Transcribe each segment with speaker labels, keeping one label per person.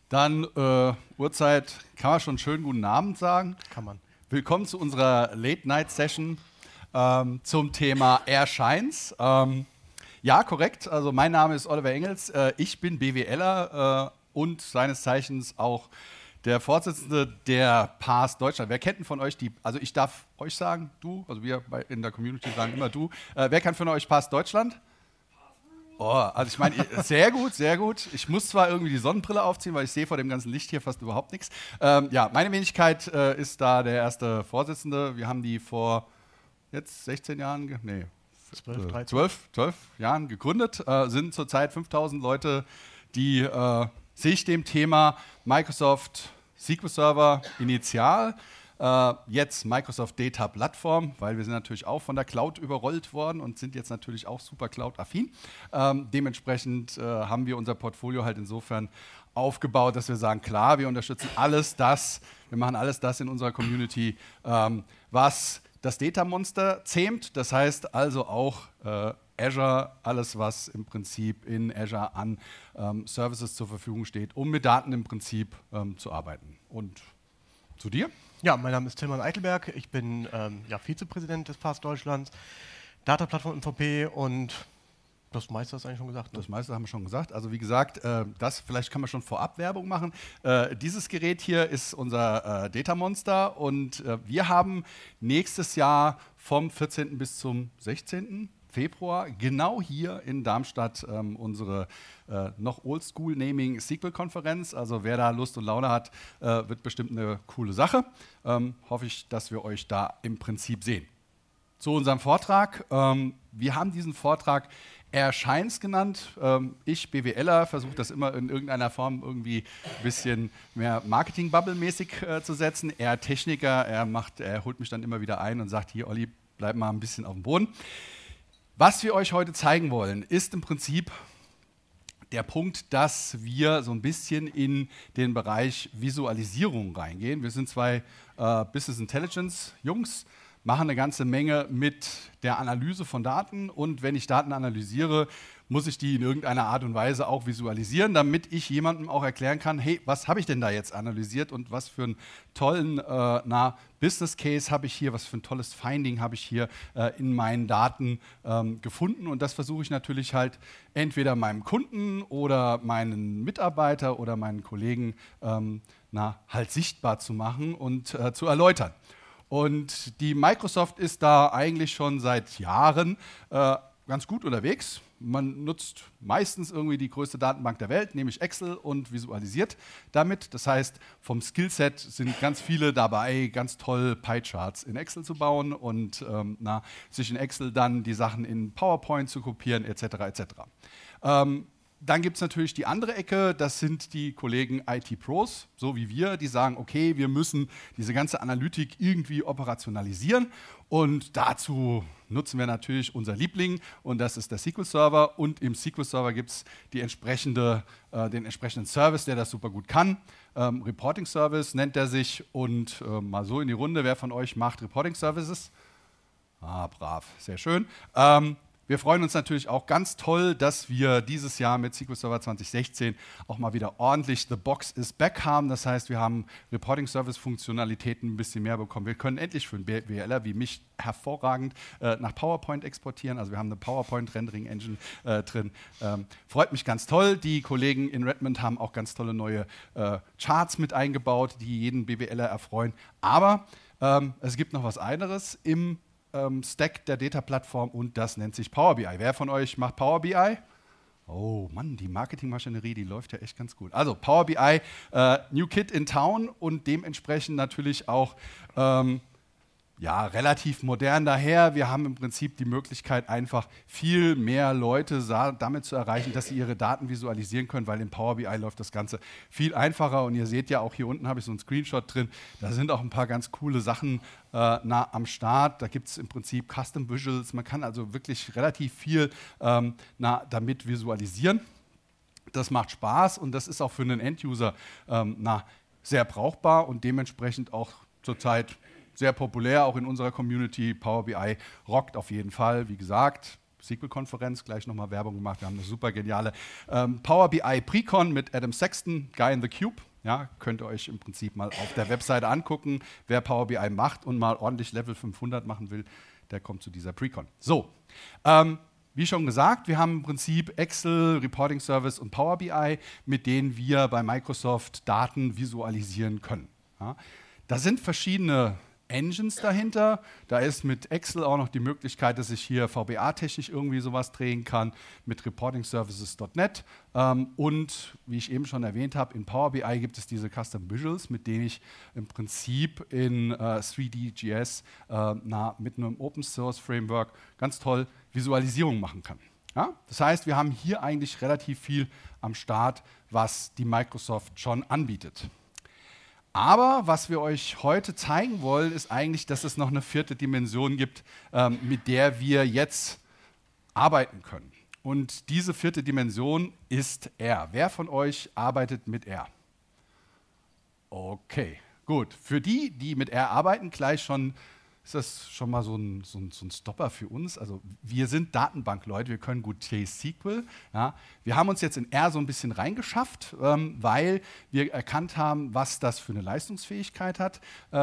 Speaker 1: Dann Uhrzeit, kann man schon schönen guten Abend sagen.
Speaker 2: Kann man.
Speaker 1: Willkommen zu unserer Late-Night-Session zum Thema Airshines. Ja, korrekt. Also mein Name ist Oliver Engels. Ich bin BWLer und seines Zeichens auch der Vorsitzende der PaaS Deutschland. Wer kennt denn von euch die, also ich darf euch sagen, du, also wir in der Community sagen immer du. Wer kennt von euch PaaS Deutschland? Oh, also ich meine, sehr gut, sehr gut. Ich muss zwar irgendwie die Sonnenbrille aufziehen, weil ich sehe vor dem ganzen Licht hier fast überhaupt nichts. Ja, meine Wenigkeit ist da der erste Vorsitzende. Wir haben die vor jetzt 16 Jahren, 12 Jahren gegründet, sind zurzeit 5000 Leute, die sich dem Thema Microsoft SQL Server initial, jetzt Microsoft Data Plattform, weil wir sind natürlich auch von der Cloud überrollt worden und sind jetzt natürlich auch super Cloud-affin. Dementsprechend haben wir unser Portfolio halt insofern aufgebaut, dass wir sagen, klar, wir unterstützen alles das, wir machen alles das in unserer Community, was das Data Monster zähmt. Das heißt also auch Azure, alles was im Prinzip in Azure an Services zur Verfügung steht, um mit Daten im Prinzip zu arbeiten. Und zu dir?
Speaker 2: Ja, mein Name ist Tilman Eichelberg. Ich bin Vizepräsident des PaaS Deutschlands, Data-Plattform MVP und das meiste hast du eigentlich schon gesagt. Ne?
Speaker 1: Das meiste haben wir schon gesagt. Also wie gesagt, vielleicht kann man schon vorab Werbung machen. Dieses Gerät hier ist unser Data Monster und wir haben nächstes Jahr vom 14. bis zum 16. Februar genau hier in Darmstadt unsere noch Oldschool-Naming SQL-Konferenz. Also wer da Lust und Laune hat, wird bestimmt eine coole Sache. Hoffe ich, dass wir euch da im Prinzip sehen. Zu unserem Vortrag. Wir haben diesen Vortrag Airshines genannt. Ich, BWLer, versuche das immer in irgendeiner Form irgendwie ein bisschen mehr Marketing-Bubble-mäßig zu setzen. Er Techniker, er holt mich dann immer wieder ein und sagt, hier Olli, bleib mal ein bisschen auf dem Boden. Was wir euch heute zeigen wollen, ist im Prinzip der Punkt, dass wir so ein bisschen in den Bereich Visualisierung reingehen. Wir sind zwei Business Intelligence Jungs, machen eine ganze Menge mit der Analyse von Daten und wenn ich Daten analysiere, muss ich die in irgendeiner Art und Weise auch visualisieren, damit ich jemandem auch erklären kann, hey, was habe ich denn da jetzt analysiert und was für einen tollen Business Case habe ich hier, was für ein tolles Finding habe ich hier in meinen Daten gefunden und das versuche ich natürlich halt entweder meinem Kunden oder meinen Mitarbeiter oder meinen Kollegen halt sichtbar zu machen und zu erläutern. Und die Microsoft ist da eigentlich schon seit Jahren ganz gut unterwegs. Man nutzt meistens irgendwie die größte Datenbank der Welt, nämlich Excel, und visualisiert damit. Das heißt, vom Skillset sind ganz viele dabei, ganz toll Pie-Charts in Excel zu bauen und sich in Excel dann die Sachen in PowerPoint zu kopieren, etc. etc. Dann gibt es natürlich die andere Ecke, das sind die Kollegen IT-Pros, so wie wir, die sagen, okay, wir müssen diese ganze Analytik irgendwie operationalisieren und dazu nutzen wir natürlich unser Liebling und das ist der SQL Server und im SQL Server gibt es den entsprechenden Service, der das super gut kann. Reporting Service nennt er sich und mal so in die Runde, wer von euch macht Reporting Services? Ah, brav, sehr schön. Wir freuen uns natürlich auch ganz toll, dass wir dieses Jahr mit SQL Server 2016 auch mal wieder ordentlich The Box is Back haben. Das heißt, wir haben Reporting-Service-Funktionalitäten ein bisschen mehr bekommen. Wir können endlich für einen BWLer wie mich hervorragend nach PowerPoint exportieren. Also wir haben eine PowerPoint-Rendering-Engine drin. Freut mich ganz toll. Die Kollegen in Redmond haben auch ganz tolle neue Charts mit eingebaut, die jeden BWLer erfreuen. Aber es gibt noch was anderes im Stack der Data-Plattform und das nennt sich Power BI. Wer von euch macht Power BI? Oh Mann, die Marketingmaschinerie, die läuft ja echt ganz gut. Also Power BI, New Kid in Town und dementsprechend natürlich auch relativ modern daher. Wir haben im Prinzip die Möglichkeit, einfach viel mehr Leute damit zu erreichen, dass sie ihre Daten visualisieren können, weil in Power BI läuft das Ganze viel einfacher. Und ihr seht ja auch hier unten habe ich so einen Screenshot drin. Da sind auch ein paar ganz coole Sachen am Start. Da gibt es im Prinzip Custom Visuals. Man kann also wirklich relativ viel damit visualisieren. Das macht Spaß und das ist auch für einen Enduser sehr brauchbar und dementsprechend auch zurzeit sehr populär, auch in unserer Community. Power BI rockt auf jeden Fall. Wie gesagt, SQL-Konferenz gleich nochmal Werbung gemacht. Wir haben eine super geniale Power BI Precon mit Adam Sexton, Guy in the Cube. Ja, könnt ihr euch im Prinzip mal auf der Webseite angucken. Wer Power BI macht und mal ordentlich Level 500 machen will, der kommt zu dieser Precon. So, wie schon gesagt, wir haben im Prinzip Excel, Reporting Service und Power BI, mit denen wir bei Microsoft Daten visualisieren können. Ja, da sind verschiedene Engines dahinter. Da ist mit Excel auch noch die Möglichkeit, dass ich hier VBA-technisch irgendwie sowas drehen kann, mit Reporting Services.net. Und wie ich eben schon erwähnt habe, in Power BI gibt es diese Custom Visuals, mit denen ich im Prinzip in 3D.js mit einem Open Source Framework ganz toll Visualisierung machen kann. Ja? Das heißt, wir haben hier eigentlich relativ viel am Start, was die Microsoft schon anbietet. Aber was wir euch heute zeigen wollen, ist eigentlich, dass es noch eine vierte Dimension gibt, mit der wir jetzt arbeiten können. Und diese vierte Dimension ist R. Wer von euch arbeitet mit R? Okay, gut. Für die, die mit R arbeiten, gleich schon ist das schon mal so ein Stopper für uns. Also wir sind Datenbankleute, wir können gut T-SQL. Ja. Wir haben uns jetzt in R so ein bisschen reingeschafft, weil wir erkannt haben, was das für eine Leistungsfähigkeit hat,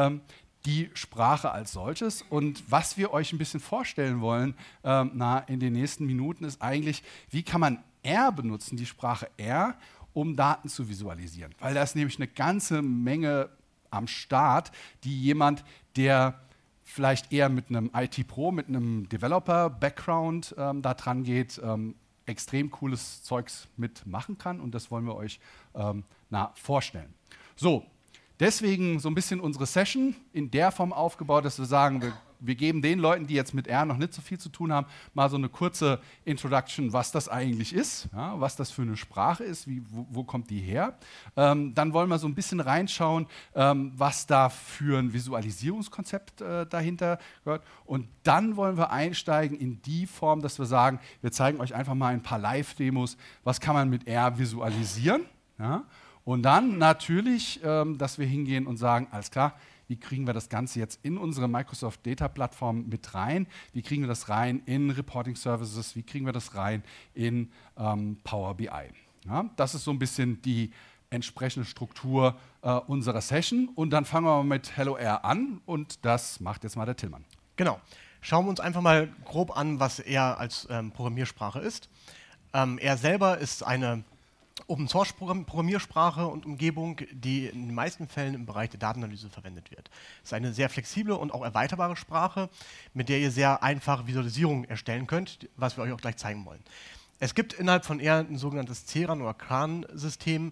Speaker 1: die Sprache als solches. Und was wir euch ein bisschen vorstellen wollen in den nächsten Minuten ist eigentlich, wie kann man R benutzen, die Sprache R, um Daten zu visualisieren. Weil da ist nämlich eine ganze Menge am Start, die jemand, der vielleicht eher mit einem IT-Pro, mit einem Developer-Background da dran geht, extrem cooles Zeugs mitmachen kann und das wollen wir euch vorstellen. So, deswegen so ein bisschen unsere Session in der Form aufgebaut, dass wir sagen, wir geben den Leuten, die jetzt mit R noch nicht so viel zu tun haben, mal so eine kurze Introduction, was das eigentlich ist, ja, was das für eine Sprache ist, wo kommt die her. Dann wollen wir so ein bisschen reinschauen, was da für ein Visualisierungskonzept dahinter gehört. Und dann wollen wir einsteigen in die Form, dass wir sagen, wir zeigen euch einfach mal ein paar Live-Demos, was kann man mit R visualisieren. Ja? Und dann natürlich, dass wir hingehen und sagen, alles klar, wie kriegen wir das Ganze jetzt in unsere Microsoft Data Plattform mit rein? Wie kriegen wir das rein in Reporting Services? Wie kriegen wir das rein in Power BI? Ja, das ist so ein bisschen die entsprechende Struktur unserer Session. Und dann fangen wir mal mit Hello R an und das macht jetzt mal der Tillmann.
Speaker 2: Genau. Schauen wir uns einfach mal grob an, was R als Programmiersprache ist. R selber ist eine Open-Source-Programmiersprache und Umgebung, die in den meisten Fällen im Bereich der Datenanalyse verwendet wird. Es ist eine sehr flexible und auch erweiterbare Sprache, mit der ihr sehr einfach Visualisierungen erstellen könnt, was wir euch auch gleich zeigen wollen. Es gibt innerhalb von R ein sogenanntes CRAN oder CRAN-System,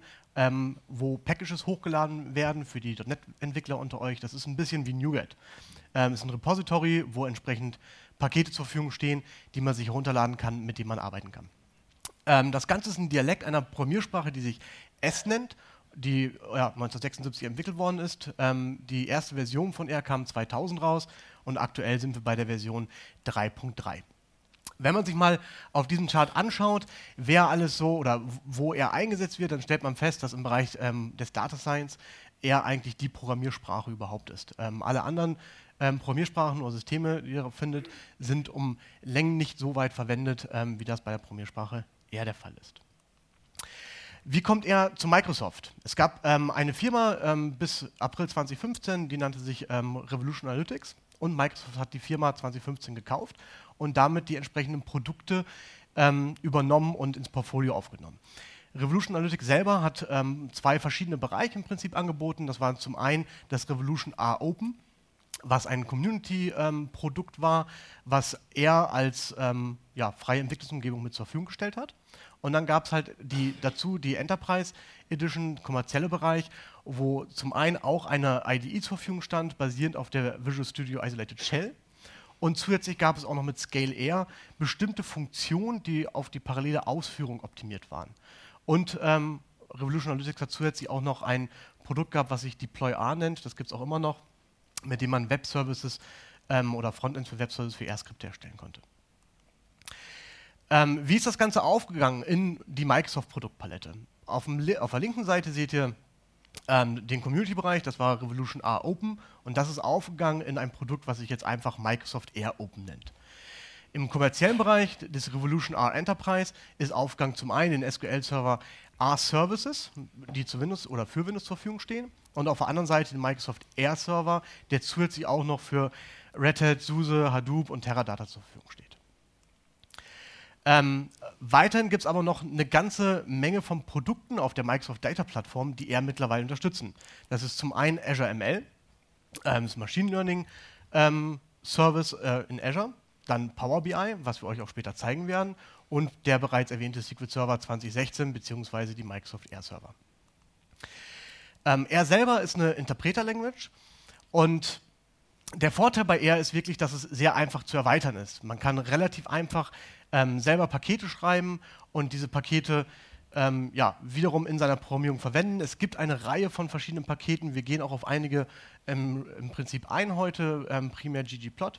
Speaker 2: wo Packages hochgeladen werden für die .NET-Entwickler unter euch. Das ist ein bisschen wie NuGet. Es ist ein Repository, wo entsprechend Pakete zur Verfügung stehen, die man sich herunterladen kann, mit denen man arbeiten kann. Das Ganze ist ein Dialekt einer Programmiersprache, die sich S nennt, die 1976 entwickelt worden ist. Die erste Version von R kam 2000 raus und aktuell sind wir bei der Version 3.3. Wenn man sich mal auf diesem Chart anschaut, wer alles so oder wo R eingesetzt wird, dann stellt man fest, dass im Bereich des Data Science R eigentlich die Programmiersprache überhaupt ist. Alle anderen Programmiersprachen oder Systeme, die ihr findet, sind um Längen nicht so weit verwendet, wie das bei der Programmiersprache R der Fall ist. Wie kommt er zu Microsoft? Es gab eine Firma bis April 2015, die nannte sich Revolution Analytics und Microsoft hat die Firma 2015 gekauft und damit die entsprechenden Produkte übernommen und ins Portfolio aufgenommen. Revolution Analytics selber hat zwei verschiedene Bereiche im Prinzip angeboten. Das war zum einen das Revolution R Open, was ein Community-Produkt war, was er als freie Entwicklungsumgebung mit zur Verfügung gestellt hat. Und dann gab es halt dazu die Enterprise Edition, kommerzielle Bereich, wo zum einen auch eine IDE zur Verfügung stand, basierend auf der Visual Studio Isolated Shell. Und zusätzlich gab es auch noch mit Scale R bestimmte Funktionen, die auf die parallele Ausführung optimiert waren. Und Revolution Analytics hat zusätzlich auch noch ein Produkt gehabt, was sich Deploy R nennt, das gibt es auch immer noch, mit dem man Web-Services oder Frontends für Web-Services für R-Skripte erstellen konnte. Wie ist das Ganze aufgegangen in die Microsoft-Produktpalette? Auf der linken Seite seht ihr den Community-Bereich, das war Revolution R Open und das ist aufgegangen in ein Produkt, was sich jetzt einfach Microsoft R Open nennt. Im kommerziellen Bereich des Revolution R Enterprise ist Aufgang zum einen den SQL-Server R-Services, die zu Windows oder für Windows zur Verfügung stehen, und auf der anderen Seite den Microsoft R-Server, der zusätzlich auch noch für Red Hat, SUSE, Hadoop und Teradata zur Verfügung steht. Weiterhin gibt es aber noch eine ganze Menge von Produkten auf der Microsoft Data Plattform, die R mittlerweile unterstützen. Das ist zum einen Azure ML, das Machine Learning Service in Azure, dann Power BI, was wir euch auch später zeigen werden, und der bereits erwähnte SQL Server 2016 bzw. die Microsoft R Server. R selber ist eine Interpreter-Language und der Vorteil bei R ist wirklich, dass es sehr einfach zu erweitern ist. Man kann relativ einfach selber Pakete schreiben und diese Pakete wiederum in seiner Programmierung verwenden. Es gibt eine Reihe von verschiedenen Paketen. Wir gehen auch auf einige im Prinzip ein heute, primär ggplot.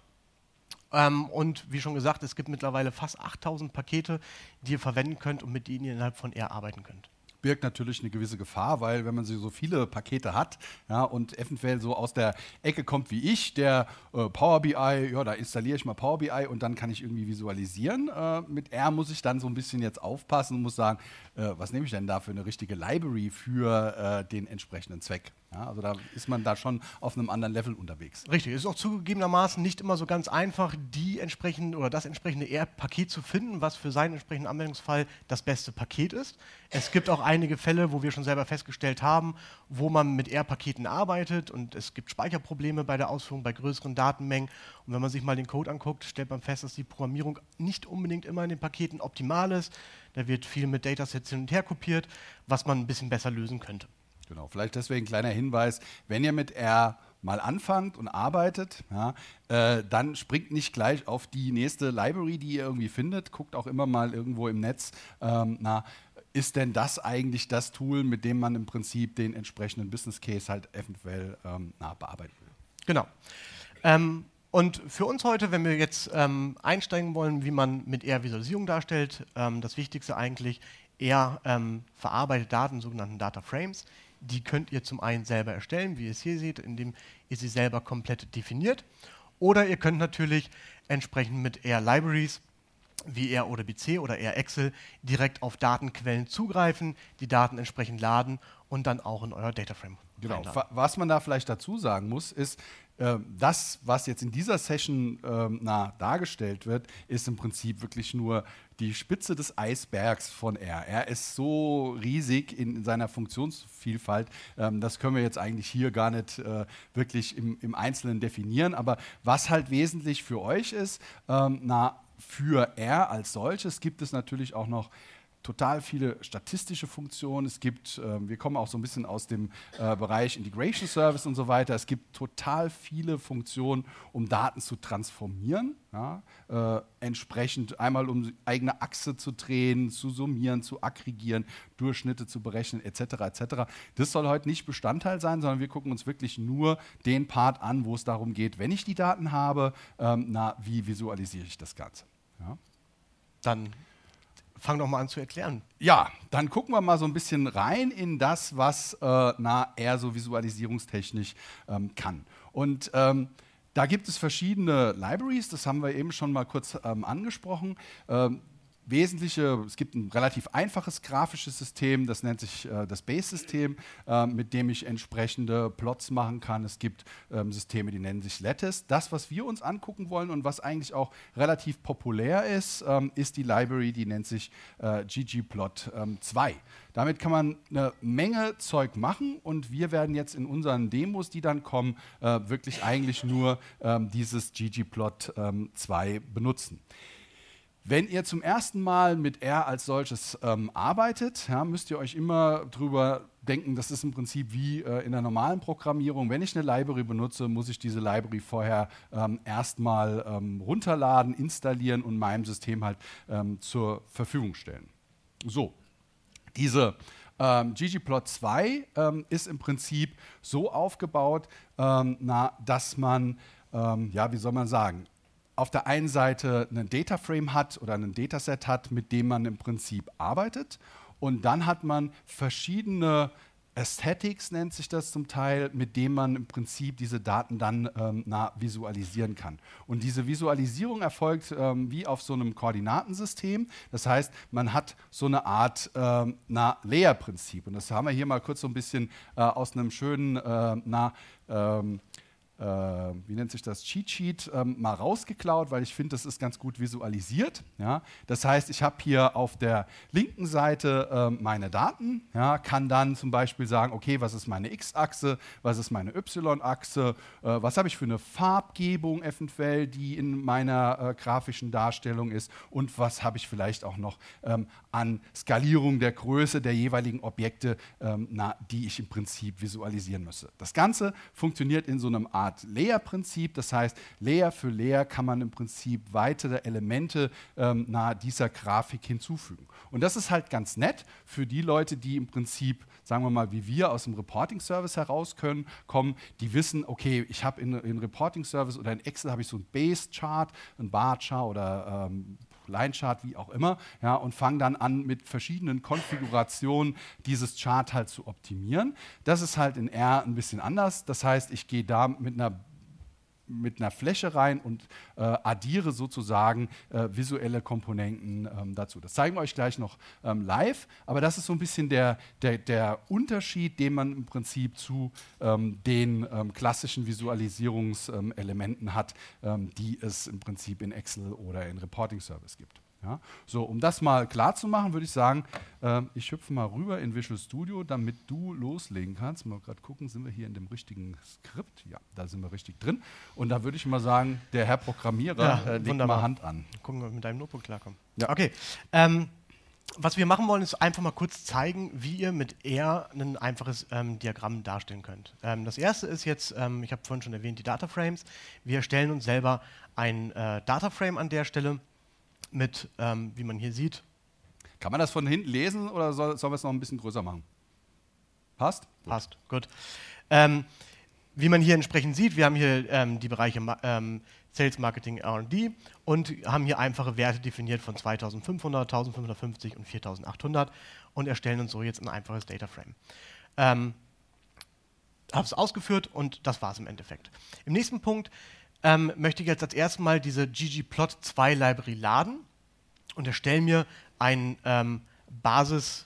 Speaker 2: Und wie schon gesagt, es gibt mittlerweile fast 8000 Pakete, die ihr verwenden könnt und mit denen ihr innerhalb von R arbeiten könnt.
Speaker 1: Birgt natürlich eine gewisse Gefahr, weil wenn man so viele Pakete hat, ja, und eventuell so aus der Ecke kommt wie ich, der Power BI, ja, da installiere ich mal Power BI und dann kann ich irgendwie visualisieren. Mit R muss ich dann so ein bisschen jetzt aufpassen und muss sagen, was nehme ich denn da für eine richtige Library für den entsprechenden Zweck? Ja, also da ist man da schon auf einem anderen Level unterwegs.
Speaker 2: Richtig, es ist auch zugegebenermaßen nicht immer so ganz einfach, das entsprechende R-Paket zu finden, was für seinen entsprechenden Anwendungsfall das beste Paket ist. Es gibt auch einige Fälle, wo wir schon selber festgestellt haben, wo man mit R-Paketen arbeitet und es gibt Speicherprobleme bei der Ausführung bei größeren Datenmengen. Und wenn man sich mal den Code anguckt, stellt man fest, dass die Programmierung nicht unbedingt immer in den Paketen optimal ist. Da wird viel mit Datasets hin und her kopiert, was man ein bisschen besser lösen könnte.
Speaker 1: Genau, vielleicht deswegen ein kleiner Hinweis, wenn ihr mit R mal anfangt und arbeitet, ja, dann springt nicht gleich auf die nächste Library, die ihr irgendwie findet, guckt auch immer mal irgendwo im Netz, ist denn das eigentlich das Tool, mit dem man im Prinzip den entsprechenden Business Case halt eventuell bearbeiten will.
Speaker 2: Genau. Und für uns heute, wenn wir jetzt einsteigen wollen, wie man mit R Visualisierung darstellt, das Wichtigste eigentlich, R verarbeitet Daten, sogenannten Data Frames. Die könnt ihr zum einen selber erstellen, wie ihr es hier seht, indem ihr sie selber komplett definiert. Oder ihr könnt natürlich entsprechend mit R Libraries wie R oder BC oder R Excel direkt auf Datenquellen zugreifen, die Daten entsprechend laden und dann auch in euer Dataframe.
Speaker 1: Genau. Was man da vielleicht dazu sagen muss, ist, das, was jetzt in dieser Session dargestellt wird, ist im Prinzip wirklich nur die Spitze des Eisbergs von R. R ist so riesig in seiner Funktionsvielfalt, das können wir jetzt eigentlich hier gar nicht wirklich im Einzelnen definieren. Aber was halt wesentlich für euch ist, für R als solches gibt es natürlich auch noch total viele statistische Funktionen. Es gibt, wir kommen auch so ein bisschen aus dem Bereich Integration Service und so weiter. Es gibt total viele Funktionen, um Daten zu transformieren. Ja? Entsprechend einmal um eigene Achse zu drehen, zu summieren, zu aggregieren, Durchschnitte zu berechnen, etc. etc. Das soll heute nicht Bestandteil sein, sondern wir gucken uns wirklich nur den Part an, wo es darum geht, wenn ich die Daten habe, wie visualisiere ich das Ganze? Ja?
Speaker 2: Dann fang doch mal an zu erklären.
Speaker 1: Ja, dann gucken wir mal so ein bisschen rein in das, was R so visualisierungstechnisch kann. Und da gibt es verschiedene Libraries, das haben wir eben schon mal kurz angesprochen. Es gibt ein relativ einfaches grafisches System, das nennt sich das Base-System, mit dem ich entsprechende Plots machen kann. Es gibt Systeme, die nennen sich Lattice. Das, was wir uns angucken wollen und was eigentlich auch relativ populär ist, ist die Library, die nennt sich ggplot 2. Damit kann man eine Menge Zeug machen und wir werden jetzt in unseren Demos, die dann kommen, wirklich eigentlich nur dieses ggplot 2 benutzen. Wenn ihr zum ersten Mal mit R als solches arbeitet, ja, müsst ihr euch immer drüber denken, das ist im Prinzip wie in der normalen Programmierung. Wenn ich eine Library benutze, muss ich diese Library vorher erstmal runterladen, installieren und meinem System halt zur Verfügung stellen. So, diese ggplot 2 ist im Prinzip so aufgebaut, dass man, wie soll man sagen, auf der einen Seite einen Dataframe hat oder ein Dataset hat, mit dem man im Prinzip arbeitet. Und dann hat man verschiedene Aesthetics nennt sich das zum Teil, mit dem man im Prinzip diese Daten dann visualisieren kann. Und diese Visualisierung erfolgt wie auf so einem Koordinatensystem. Das heißt, man hat so eine Art Layer-Prinzip. Und das haben wir hier mal kurz so ein bisschen aus einem schönen wie nennt sich das, Cheat Sheet mal rausgeklaut, weil ich finde, das ist ganz gut visualisiert. Ja? Das heißt, ich habe hier auf der linken Seite meine Daten, ja, kann dann zum Beispiel sagen, okay, was ist meine X-Achse, was ist meine Y-Achse, was habe ich für eine Farbgebung eventuell, die in meiner grafischen Darstellung ist und was habe ich vielleicht auch noch an Skalierung der Größe der jeweiligen Objekte, die ich im Prinzip visualisieren müsse. Das Ganze funktioniert in so einem Art Layer-Prinzip, das heißt, Layer für Layer kann man im Prinzip weitere Elemente dieser Grafik hinzufügen. Und das ist halt ganz nett für die Leute, die im Prinzip, sagen wir mal, wie wir aus dem Reporting-Service kommen, die wissen, okay, ich habe in Reporting-Service oder in Excel habe ich so ein Base-Chart, ein Bar-Chart oder Line-Chart, wie auch immer, ja, und fangen dann an, mit verschiedenen Konfigurationen dieses Chart halt zu optimieren. Das ist halt in R ein bisschen anders. Das heißt, ich gehe da mit einer Fläche rein und addiere sozusagen visuelle Komponenten dazu. Das zeigen wir euch gleich noch live, aber das ist so ein bisschen der Unterschied, den man im Prinzip zu den klassischen Visualisierungselementen hat, die es im Prinzip in Excel oder in Reporting Service gibt. Ja? So, um das mal klar zu machen, würde ich sagen, ich hüpfe mal rüber in Visual Studio, damit du loslegen kannst. Mal gerade gucken, sind wir hier in dem richtigen Skript? Ja, da sind wir richtig drin. Und da würde ich mal sagen, der Herr Programmierer legt mal Hand an.
Speaker 2: Gucken, ob wir mit deinem Notebook klarkommen.
Speaker 1: Ja.
Speaker 2: Okay. Was wir machen wollen, ist einfach mal kurz zeigen, wie ihr mit R ein einfaches Diagramm darstellen könnt. Das erste ist jetzt, ich habe vorhin schon erwähnt, die Dataframes. Wir erstellen uns selber ein Dataframe an der Stelle mit, wie man hier sieht.
Speaker 1: Kann man das von hinten lesen oder sollen wir es noch ein bisschen größer machen? Passt?
Speaker 2: Passt, gut. Wie man hier entsprechend sieht, wir haben hier die Bereiche Sales, Marketing, R&D und haben hier einfache Werte definiert von 2500, 1550 und 4800 und erstellen uns so jetzt ein einfaches Dataframe. Habe es ausgeführt und das war es im Endeffekt. Im nächsten Punkt möchte ich jetzt als erstes mal diese ggplot2 Library laden und erstelle mir ein Basis,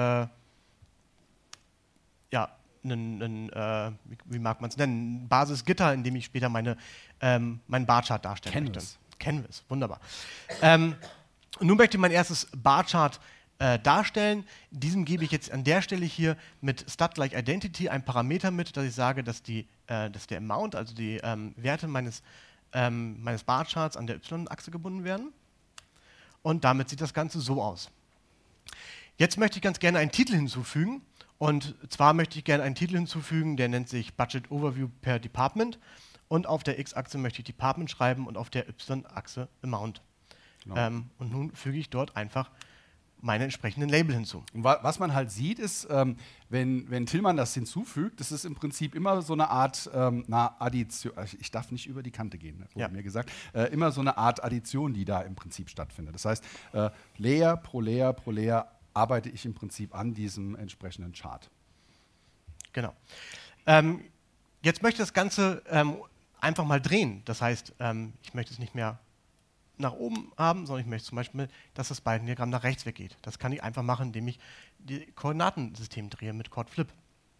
Speaker 2: wie mag man es nennen, ein Basisgitter, in dem ich später meinen Barchart darstellen möchte. Canvas, wunderbar. Und nun möchte ich mein erstes Barchart darstellen. Diesem gebe ich jetzt an der Stelle hier mit stat-like-identity ein Parameter mit, dass ich sage, dass der Amount, also die Werte meines Barcharts an der Y-Achse gebunden werden. Und damit sieht das Ganze so aus. Jetzt möchte ich ganz gerne einen Titel hinzufügen. Und zwar möchte ich gerne einen Titel hinzufügen, der nennt sich Budget Overview per Department. Und auf der X-Achse möchte ich Department schreiben und auf der Y-Achse Amount. Genau. Und nun füge ich dort einfach meine entsprechenden Label hinzu.
Speaker 1: Und was man halt sieht, ist, wenn Tillmann das hinzufügt, das ist im Prinzip immer so eine Art Addition. Ich darf nicht über die Kante gehen, wurde mir gesagt. Immer so eine Art Addition, die da im Prinzip stattfindet. Das heißt, Layer pro Layer pro Layer arbeite ich im Prinzip an diesem entsprechenden Chart.
Speaker 2: Genau. Jetzt möchte ich das Ganze einfach mal drehen. Das heißt, ich möchte es nicht mehr nach oben haben, sondern ich möchte zum Beispiel, dass das Balkendiagramm nach rechts weggeht. Das kann ich einfach machen, indem ich die Koordinatensystem drehe mit Coord Flip.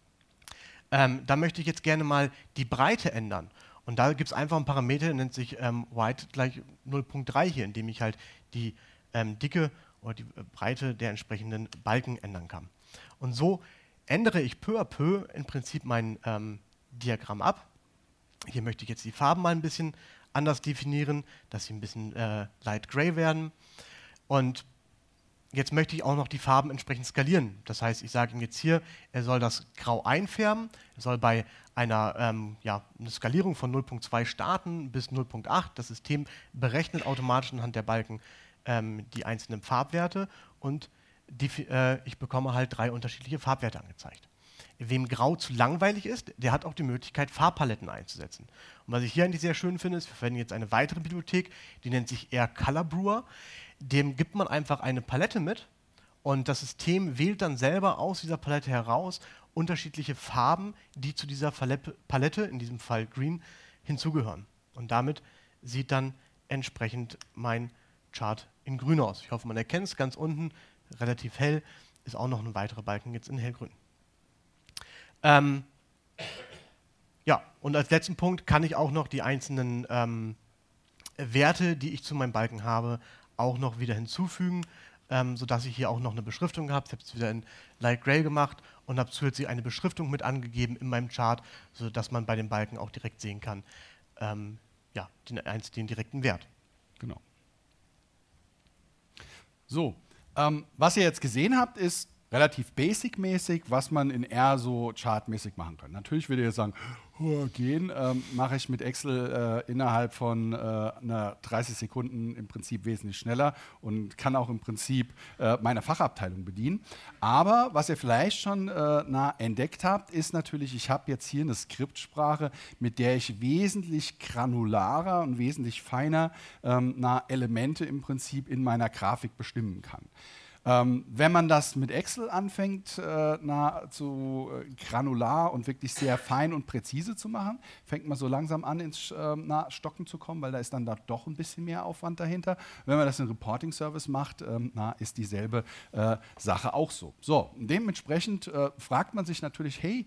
Speaker 2: Da möchte ich jetzt gerne mal die Breite ändern. Und da gibt es einfach einen Parameter, der nennt sich Width gleich 0.3 hier, indem ich halt die Dicke oder die Breite der entsprechenden Balken ändern kann. Und so ändere ich peu à peu im Prinzip mein Diagramm ab. Hier möchte ich jetzt die Farben mal ein bisschen anders definieren, dass sie ein bisschen light gray werden. Und jetzt möchte ich auch noch die Farben entsprechend skalieren. Das heißt, ich sage ihm jetzt hier, er soll das Grau einfärben, er soll bei einer eine Skalierung von 0.2 starten bis 0.8. Das System berechnet automatisch anhand der Balken die einzelnen Farbwerte und ich bekomme halt 3 unterschiedliche Farbwerte angezeigt. Wem Grau zu langweilig ist, der hat auch die Möglichkeit, Farbpaletten einzusetzen. Und was ich hier eigentlich sehr schön finde, ist, wir verwenden jetzt eine weitere Bibliothek, die nennt sich R Color Brewer. Dem gibt man einfach eine Palette mit Und das System wählt dann selber aus dieser Palette heraus unterschiedliche Farben, die zu dieser Palette, in diesem Fall Green, hinzugehören. Und damit sieht dann entsprechend mein Chart in grün aus. Ich hoffe, man erkennt es ganz unten, relativ hell, ist auch noch ein weiterer Balken jetzt in hellgrün. Ja, und als letzten Punkt kann ich auch noch die einzelnen Werte, die ich zu meinem Balken habe, auch noch wieder hinzufügen, sodass ich hier auch noch eine Beschriftung habe. Ich habe es wieder in Light Gray gemacht und habe zusätzlich eine Beschriftung mit angegeben in meinem Chart, sodass man bei den Balken auch direkt sehen kann, ja, den direkten Wert.
Speaker 1: Genau. So, was ihr jetzt gesehen habt, ist relativ basic-mäßig, was man in R so chartmäßig machen kann. Natürlich würde ihr jetzt sagen, gehen, mache ich mit Excel innerhalb von 30 Sekunden im Prinzip wesentlich schneller und kann auch im Prinzip meine Fachabteilung bedienen. Aber was ihr vielleicht schon entdeckt habt, ist natürlich, ich habe jetzt hier eine Skriptsprache, mit der ich wesentlich granularer und wesentlich feiner Elemente im Prinzip in meiner Grafik bestimmen kann. Wenn man das mit Excel anfängt, zu granular und wirklich sehr fein und präzise zu machen, fängt man so langsam an, ins Stocken zu kommen, weil da ist dann da doch ein bisschen mehr Aufwand dahinter. Wenn man das in Reporting-Service macht, ist dieselbe Sache auch so. So, dementsprechend fragt man sich natürlich, hey,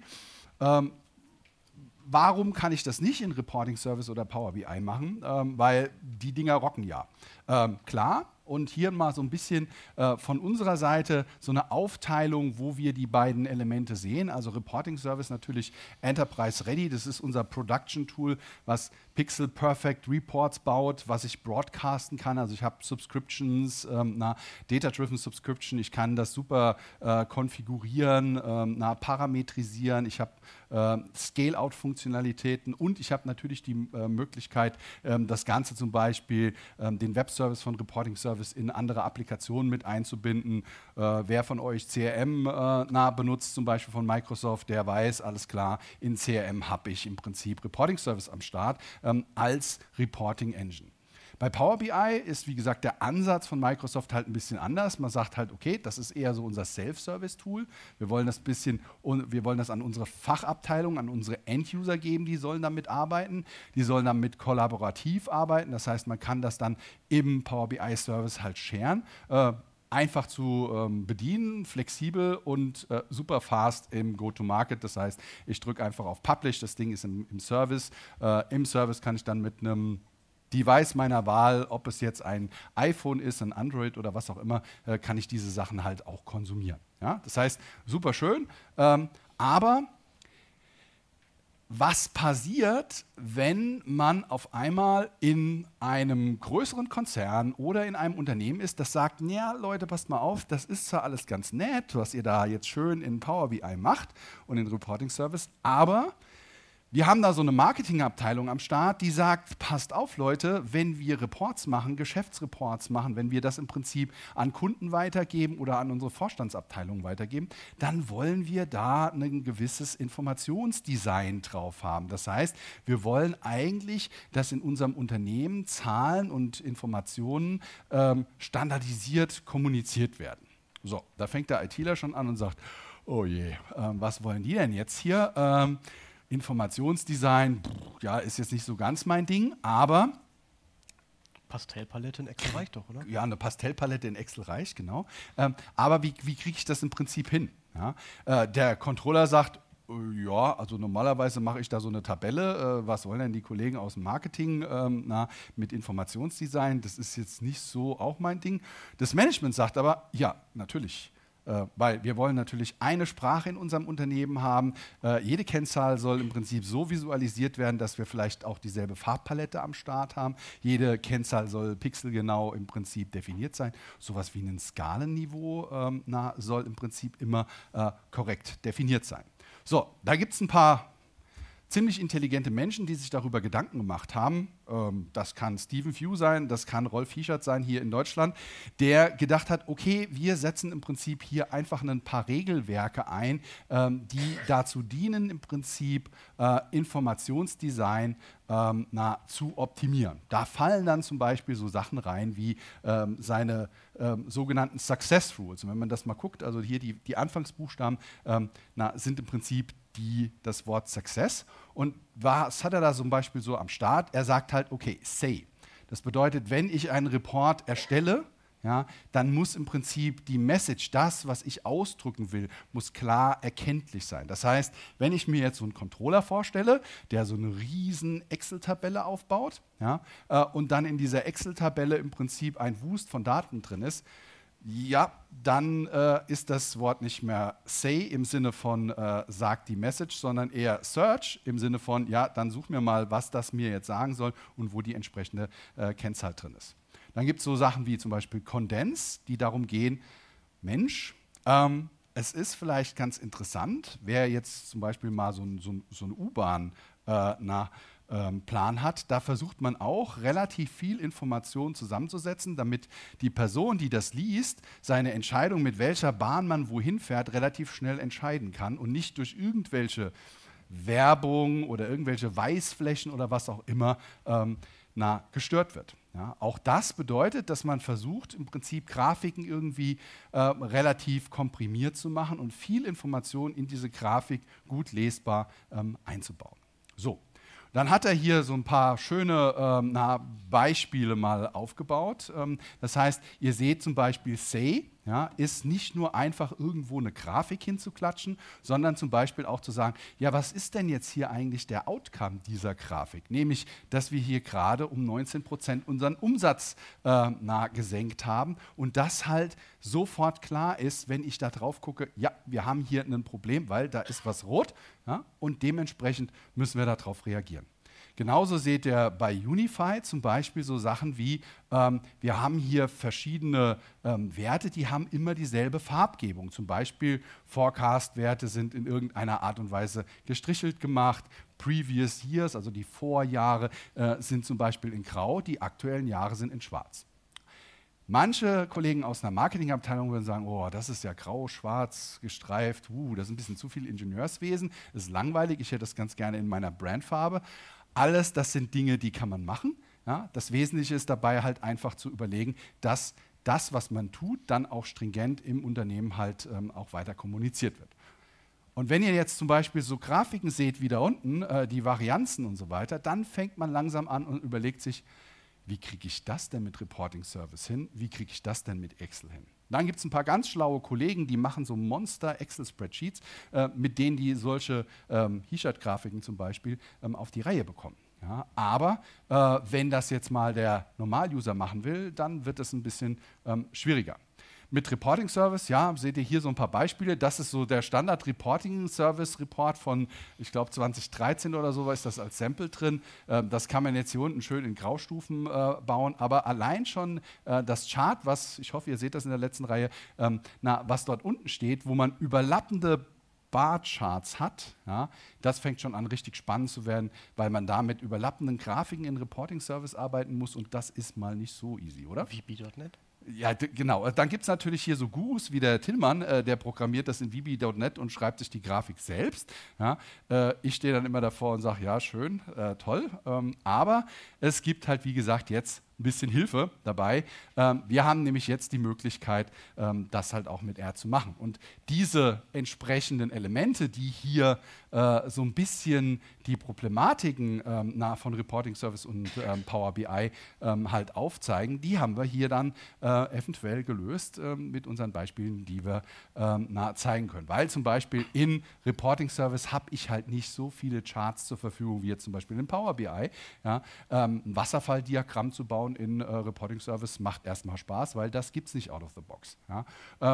Speaker 1: warum kann ich das nicht in Reporting Service oder Power BI machen? Weil die Dinger rocken ja. Klar, und hier mal so ein bisschen von unserer Seite so eine Aufteilung, wo wir die beiden Elemente sehen. Also Reporting Service natürlich Enterprise Ready, das ist unser Production Tool, was Pixel Perfect Reports baut, was ich broadcasten kann. Also ich habe Subscriptions, Data-Driven Subscription, ich kann das super konfigurieren, parametrisieren, ich habe Scale-Out-Funktionalitäten und ich habe natürlich die Möglichkeit, das Ganze zum Beispiel, den Web-Service von Reporting Service in andere Applikationen mit einzubinden. Wer von euch CRM benutzt, zum Beispiel von Microsoft, der weiß, alles klar, in CRM habe ich im Prinzip Reporting Service am Start als Reporting Engine. Bei Power BI ist, wie gesagt, der Ansatz von Microsoft halt ein bisschen anders. Man sagt halt, okay, das ist eher so unser Self-Service-Tool. Wir wollen das an unsere Fachabteilung, an unsere End-User geben, die sollen damit arbeiten. Die sollen damit kollaborativ arbeiten. Das heißt, man kann das dann im Power BI-Service halt sharen. Einfach zu bedienen, flexibel und super fast im Go-to-Market. Das heißt, ich drücke einfach auf Publish, das Ding ist im Service. Im Service kann ich dann mit einem Device meiner Wahl, ob es jetzt ein iPhone ist, ein Android oder was auch immer, kann ich diese Sachen halt auch konsumieren. Ja? Das heißt, super schön, aber was passiert, wenn man auf einmal in einem größeren Konzern oder in einem Unternehmen ist, das sagt, ja Leute, passt mal auf, das ist zwar alles ganz nett, was ihr da jetzt schön in Power BI macht und in Reporting Service, aber wir haben da so eine Marketingabteilung am Start, die sagt, passt auf Leute, wenn wir Reports machen, Geschäftsreports machen, wenn wir das im Prinzip an Kunden weitergeben oder an unsere Vorstandsabteilung weitergeben, dann wollen wir da ein gewisses Informationsdesign drauf haben. Das heißt, wir wollen eigentlich, dass in unserem Unternehmen Zahlen und Informationen standardisiert kommuniziert werden. So, da fängt der ITler schon an und sagt, oh je, was wollen die denn jetzt hier? Informationsdesign, ja, ist jetzt nicht so ganz mein Ding, aber
Speaker 2: Pastellpalette in Excel reicht doch, oder?
Speaker 1: Ja, eine Pastellpalette in Excel reicht, genau. Aber wie kriege ich das im Prinzip hin? Ja? Der Controller sagt, ja, also normalerweise mache ich da so eine Tabelle. Was wollen denn die Kollegen aus dem Marketing mit Informationsdesign? Das ist jetzt nicht so auch mein Ding. Das Management sagt aber, ja, natürlich. Weil wir wollen natürlich eine Sprache in unserem Unternehmen haben. Jede Kennzahl soll im Prinzip so visualisiert werden, dass wir vielleicht auch dieselbe Farbpalette am Start haben. Jede Kennzahl soll pixelgenau im Prinzip definiert sein. Sowas wie ein Skalenniveau soll im Prinzip immer korrekt definiert sein. So, da gibt es ein paar ziemlich intelligente Menschen, die sich darüber Gedanken gemacht haben. Das kann Stephen Few sein, das kann Rolf Hiechert sein hier in Deutschland, der gedacht hat, okay, wir setzen im Prinzip hier einfach ein paar Regelwerke ein, die dazu dienen, im Prinzip Informationsdesign zu optimieren. Da fallen dann zum Beispiel so Sachen rein wie seine sogenannten Success Rules. Und wenn man das mal guckt, also hier die Anfangsbuchstaben sind im Prinzip das Wort Success. Und was hat er da zum Beispiel so am Start? Er sagt halt, okay, say. Das bedeutet, wenn ich einen Report erstelle, ja, dann muss im Prinzip die Message, das, was ich ausdrücken will, muss klar erkenntlich sein. Das heißt, wenn ich mir jetzt so einen Controller vorstelle, der so eine riesen Excel-Tabelle aufbaut, ja, und dann in dieser Excel-Tabelle im Prinzip ein Wust von Daten drin ist, ja, dann ist das Wort nicht mehr say im Sinne von sagt die Message, sondern eher search im Sinne von, ja, dann such mir mal, was das mir jetzt sagen soll und wo die entsprechende Kennzahl drin ist. Dann gibt es so Sachen wie zum Beispiel Condense, die darum gehen, Mensch, es ist vielleicht ganz interessant, wer jetzt zum Beispiel mal so ein U-Bahn Plan hat, da versucht man auch relativ viel Information zusammenzusetzen, damit die Person, die das liest, seine Entscheidung, mit welcher Bahn man wohin fährt, relativ schnell entscheiden kann und nicht durch irgendwelche Werbung oder irgendwelche Weißflächen oder was auch immer gestört wird. Ja, auch das bedeutet, dass man versucht, im Prinzip Grafiken irgendwie relativ komprimiert zu machen und viel Information in diese Grafik gut lesbar einzubauen. So. Dann hat er hier so ein paar schöne Beispiele mal aufgebaut. Das heißt, ihr seht zum Beispiel Say, ja, ist nicht nur einfach irgendwo eine Grafik hinzuklatschen, sondern zum Beispiel auch zu sagen, ja, was ist denn jetzt hier eigentlich der Outcome dieser Grafik? Nämlich, dass wir hier gerade um 19% unseren Umsatz gesenkt haben und das halt sofort klar ist, wenn ich da drauf gucke, ja, wir haben hier ein Problem, weil da ist was rot, ja, und dementsprechend müssen wir darauf reagieren. Genauso seht ihr bei Unify zum Beispiel so Sachen wie, wir haben hier verschiedene Werte, die haben immer dieselbe Farbgebung. Zum Beispiel Forecast-Werte sind in irgendeiner Art und Weise gestrichelt gemacht. Previous Years, also die Vorjahre, sind zum Beispiel in Grau, die aktuellen Jahre sind in Schwarz. Manche Kollegen aus einer Marketingabteilung würden sagen, oh, das ist ja grau, schwarz, gestreift, das ist ein bisschen zu viel Ingenieurswesen, das ist langweilig, ich hätte das ganz gerne in meiner Brandfarbe. Alles, das sind Dinge, die kann man machen. Ja? Das Wesentliche ist dabei halt einfach zu überlegen, dass das, was man tut, dann auch stringent im Unternehmen halt auch weiter kommuniziert wird. Und wenn ihr jetzt zum Beispiel so Grafiken seht wie da unten, die Varianzen und so weiter, dann fängt man langsam an und überlegt sich, wie kriege ich das denn mit Reporting Service hin? Wie kriege ich das denn mit Excel hin? Dann gibt es ein paar ganz schlaue Kollegen, die machen so Monster-Excel-Spreadsheets, mit denen die solche Hiechert-Grafiken zum Beispiel auf die Reihe bekommen. Ja, aber wenn das jetzt mal der Normal-User machen will, dann wird es ein bisschen schwieriger. Mit Reporting Service, ja, seht ihr hier so ein paar Beispiele. Das ist so der Standard Reporting Service Report von, ich glaube, 2013 oder so ist das als Sample drin. Das kann man jetzt hier unten schön in Graustufen bauen. Aber allein schon das Chart, was, ich hoffe, ihr seht das in der letzten Reihe, was dort unten steht, wo man überlappende Barcharts hat, ja, das fängt schon an, richtig spannend zu werden, weil man da mit überlappenden Grafiken in Reporting Service arbeiten muss und das ist mal nicht so easy, oder?
Speaker 2: VB.net?
Speaker 1: Ja, genau. Dann gibt es natürlich hier so Gurus wie der Tillmann, der programmiert das in VB.net und schreibt sich die Grafik selbst. Ja, ich stehe dann immer davor und sage, ja, schön, toll. Aber es gibt halt, wie gesagt, jetzt ein bisschen Hilfe dabei. Wir haben nämlich jetzt die Möglichkeit, das halt auch mit R zu machen. Und diese entsprechenden Elemente, die hier so ein bisschen die Problematiken von Reporting Service und Power BI halt aufzeigen, die haben wir hier dann eventuell gelöst mit unseren Beispielen, die wir zeigen können. Weil zum Beispiel in Reporting Service habe ich halt nicht so viele Charts zur Verfügung wie jetzt zum Beispiel in Power BI. Ja, ein Wasserfalldiagramm zu bauen in Reporting Service macht erstmal Spaß, weil das gibt es nicht out of the box. Ja.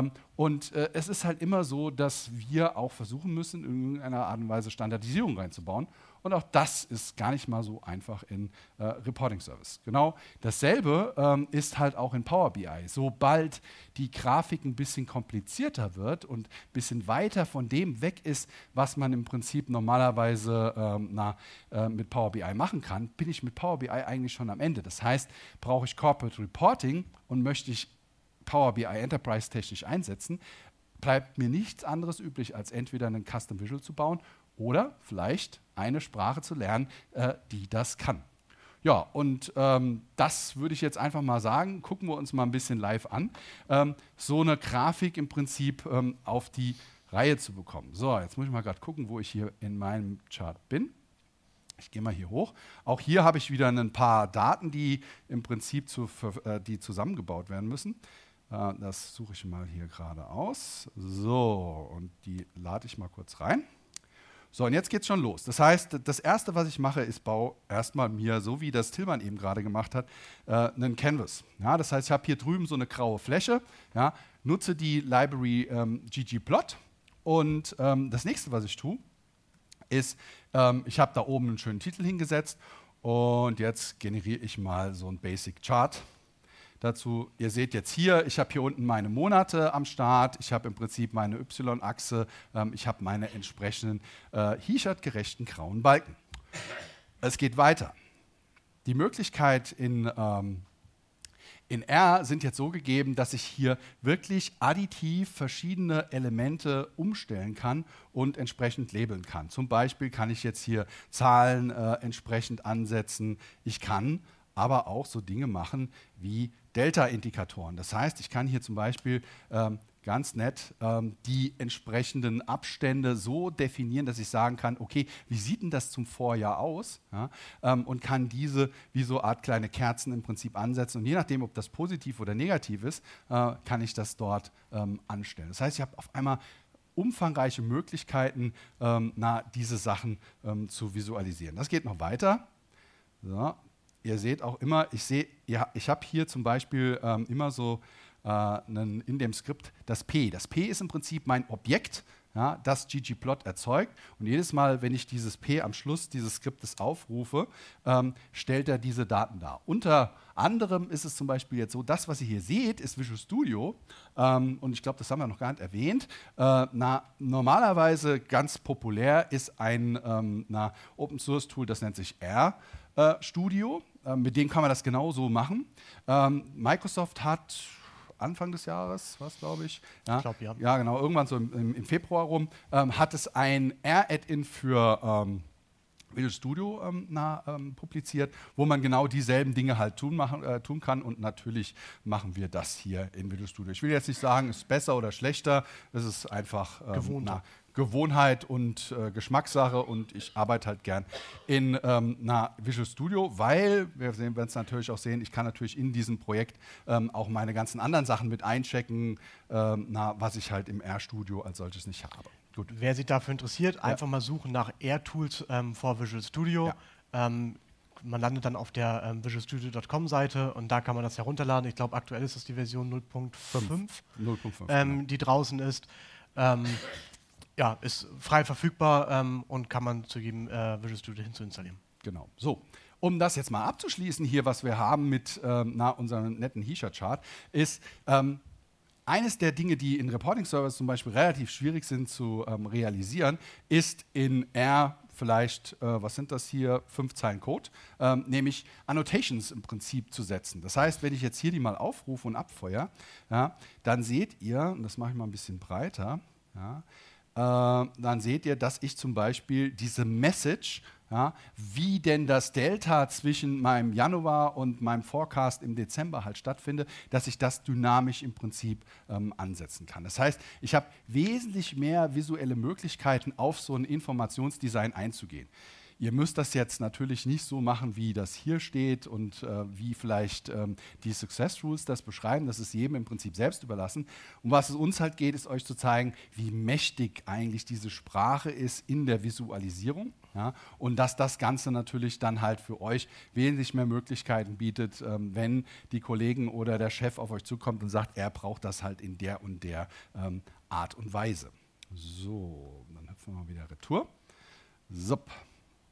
Speaker 1: Und es ist halt immer so, dass wir auch versuchen müssen, in irgendeiner Art und Weise Standardisierung reinzubauen. Und auch das ist gar nicht mal so einfach in Reporting Service. Genau dasselbe ist halt auch in Power BI. Sobald die Grafik ein bisschen komplizierter wird und ein bisschen weiter von dem weg ist, was man im Prinzip normalerweise mit Power BI machen kann, bin ich mit Power BI eigentlich schon am Ende. Das heißt, brauche ich Corporate Reporting und möchte ich Power BI Enterprise technisch einsetzen, bleibt mir nichts anderes übrig, als entweder einen Custom Visual zu bauen oder vielleicht eine Sprache zu lernen, die das kann. Ja, und das würde ich jetzt einfach mal sagen, gucken wir uns mal ein bisschen live an, so eine Grafik im Prinzip auf die Reihe zu bekommen. So, jetzt muss ich mal gerade gucken, wo ich hier in meinem Chart bin. Ich gehe mal hier hoch. Auch hier habe ich wieder ein paar Daten, die im Prinzip die zusammengebaut werden müssen. Das suche ich mal hier gerade aus. So, und die lade ich mal kurz rein. So, und jetzt geht es schon los. Das heißt, das Erste, was ich mache, ist, baue erstmal mir, so wie das Tillmann eben gerade gemacht hat, einen Canvas. Ja, das heißt, ich habe hier drüben so eine graue Fläche, ja, nutze die Library ggplot und das Nächste, was ich tue, ist, ich habe da oben einen schönen Titel hingesetzt und jetzt generiere ich mal so ein Basic Chart dazu. Ihr seht jetzt hier, ich habe hier unten meine Monate am Start, ich habe im Prinzip meine Y-Achse, ich habe meine entsprechenden Hichert-gerechten grauen Balken. Es geht weiter. Die Möglichkeit in R sind jetzt so gegeben, dass ich hier wirklich additiv verschiedene Elemente umstellen kann und entsprechend labeln kann. Zum Beispiel kann ich jetzt hier Zahlen entsprechend ansetzen. Ich kann aber auch so Dinge machen wie Delta-Indikatoren. Das heißt, ich kann hier zum Beispiel ganz nett die entsprechenden Abstände so definieren, dass ich sagen kann, okay, wie sieht denn das zum Vorjahr aus? Ja, und kann diese wie so Art kleine Kerzen im Prinzip ansetzen. Und je nachdem, ob das positiv oder negativ ist, kann ich das dort anstellen. Das heißt, ich habe auf einmal umfangreiche Möglichkeiten, diese Sachen zu visualisieren. Das geht noch weiter. So. Ihr seht auch immer, ich habe hier zum Beispiel immer so in dem Skript das P. Das P ist im Prinzip mein Objekt, ja, das ggplot erzeugt. Und jedes Mal, wenn ich dieses P am Schluss dieses Skriptes aufrufe, stellt er diese Daten dar. Unter anderem ist es zum Beispiel jetzt so, das, was ihr hier seht, ist Visual Studio. Und ich glaube, das haben wir noch gar nicht erwähnt. Normalerweise ganz populär ist ein Open-Source-Tool, das nennt sich RStudio. Mit dem kann man das genauso machen. Microsoft hat Anfang des Jahres, was glaube ich, ja, ja, genau, irgendwann so im Februar rum, hat es ein R-Add-in für Visual Studio publiziert, wo man genau dieselben Dinge halt tun kann, und natürlich machen wir das hier in Visual Studio. Ich will jetzt nicht sagen, es ist besser oder schlechter, es ist einfach Gewohnheit und Geschmackssache, und ich arbeite halt gern in Visual Studio, weil, wir werden es natürlich auch sehen, ich kann natürlich in diesem Projekt auch meine ganzen anderen Sachen mit einchecken, was ich halt im R-Studio als solches nicht habe.
Speaker 2: Gut. Wer sich dafür interessiert, einfach mal suchen nach R-Tools for Visual Studio. Ja. Man landet dann auf der visualstudio.com-Seite und da kann man das herunterladen. Ich glaube, aktuell ist das die Version 0.5, die draußen ist. Ja, ist frei verfügbar und kann man zu jedem Visual Studio hinzuinstallieren.
Speaker 1: Genau. So, um das jetzt mal abzuschließen hier, was wir haben mit unserem netten Hichert-Chart, ist eines der Dinge, die in Reporting Service zum Beispiel relativ schwierig sind zu realisieren, ist in R vielleicht, was sind das hier, 5 Zeilen Code, nämlich Annotations im Prinzip zu setzen. Das heißt, wenn ich jetzt hier die mal aufrufe und abfeuere, ja, dann seht ihr, und das mache ich mal ein bisschen breiter, ja, dann seht ihr, dass ich zum Beispiel diese Message, ja, wie denn das Delta zwischen meinem Januar und meinem Forecast im Dezember halt stattfindet, dass ich das dynamisch im Prinzip ansetzen kann. Das heißt, ich habe wesentlich mehr visuelle Möglichkeiten, auf so ein Informationsdesign einzugehen. Ihr müsst das jetzt natürlich nicht so machen, wie das hier steht und wie vielleicht die Success Rules das beschreiben. Das ist jedem im Prinzip selbst überlassen. Um was es uns halt geht, ist euch zu zeigen, wie mächtig eigentlich diese Sprache ist in der Visualisierung. Ja, und dass das Ganze natürlich dann halt für euch wesentlich mehr Möglichkeiten bietet, wenn die Kollegen oder der Chef auf euch zukommt und sagt, er braucht das halt in der und der Art und Weise. So, dann hüpfen wir mal wieder retour. So.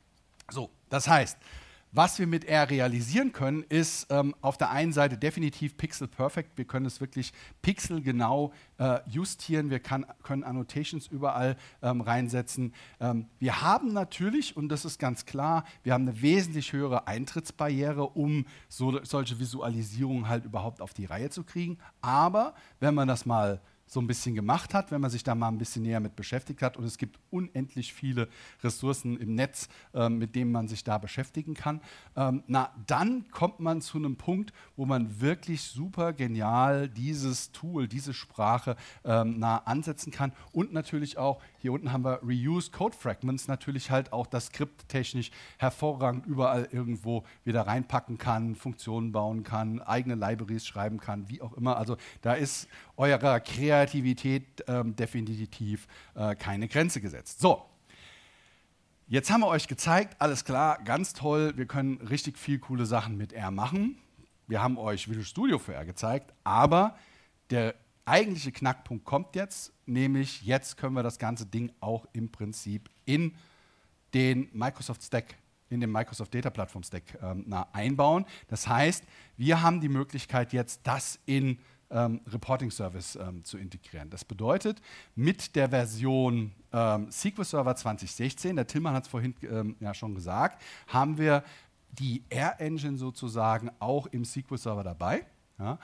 Speaker 1: So, das heißt, was wir mit R realisieren können, ist auf der einen Seite definitiv Pixel Perfect. Wir können es wirklich pixelgenau justieren. Wir können Annotations überall reinsetzen. Wir haben natürlich, und das ist ganz klar, wir haben eine wesentlich höhere Eintrittsbarriere, um solche Visualisierungen halt überhaupt auf die Reihe zu kriegen. Aber wenn man das mal so ein bisschen gemacht hat, wenn man sich da mal ein bisschen näher mit beschäftigt hat. Und es gibt unendlich viele Ressourcen im Netz, mit denen man sich da beschäftigen kann. Dann kommt man zu einem Punkt, wo man wirklich super genial dieses Tool, diese Sprache ansetzen kann. Und natürlich auch, hier unten haben wir Reuse Code Fragments, natürlich halt auch das Skript technisch hervorragend überall irgendwo wieder reinpacken kann, Funktionen bauen kann, eigene Libraries schreiben kann, wie auch immer. Also da ist eurer Kreativität definitiv keine Grenze gesetzt. So, jetzt haben wir euch gezeigt, alles klar, ganz toll, wir können richtig viel coole Sachen mit R machen. Wir haben euch Visual Studio für R gezeigt, aber der eigentliche Knackpunkt kommt jetzt, nämlich jetzt können wir das ganze Ding auch im Prinzip in den Microsoft Stack, in den Microsoft Data Platform Stack einbauen. Das heißt, wir haben die Möglichkeit jetzt, das in Reporting Service zu integrieren. Das bedeutet, mit der Version SQL Server 2016, der Tillmann hat es vorhin ja schon gesagt, haben wir die R-Engine sozusagen auch im SQL Server dabei. Ja?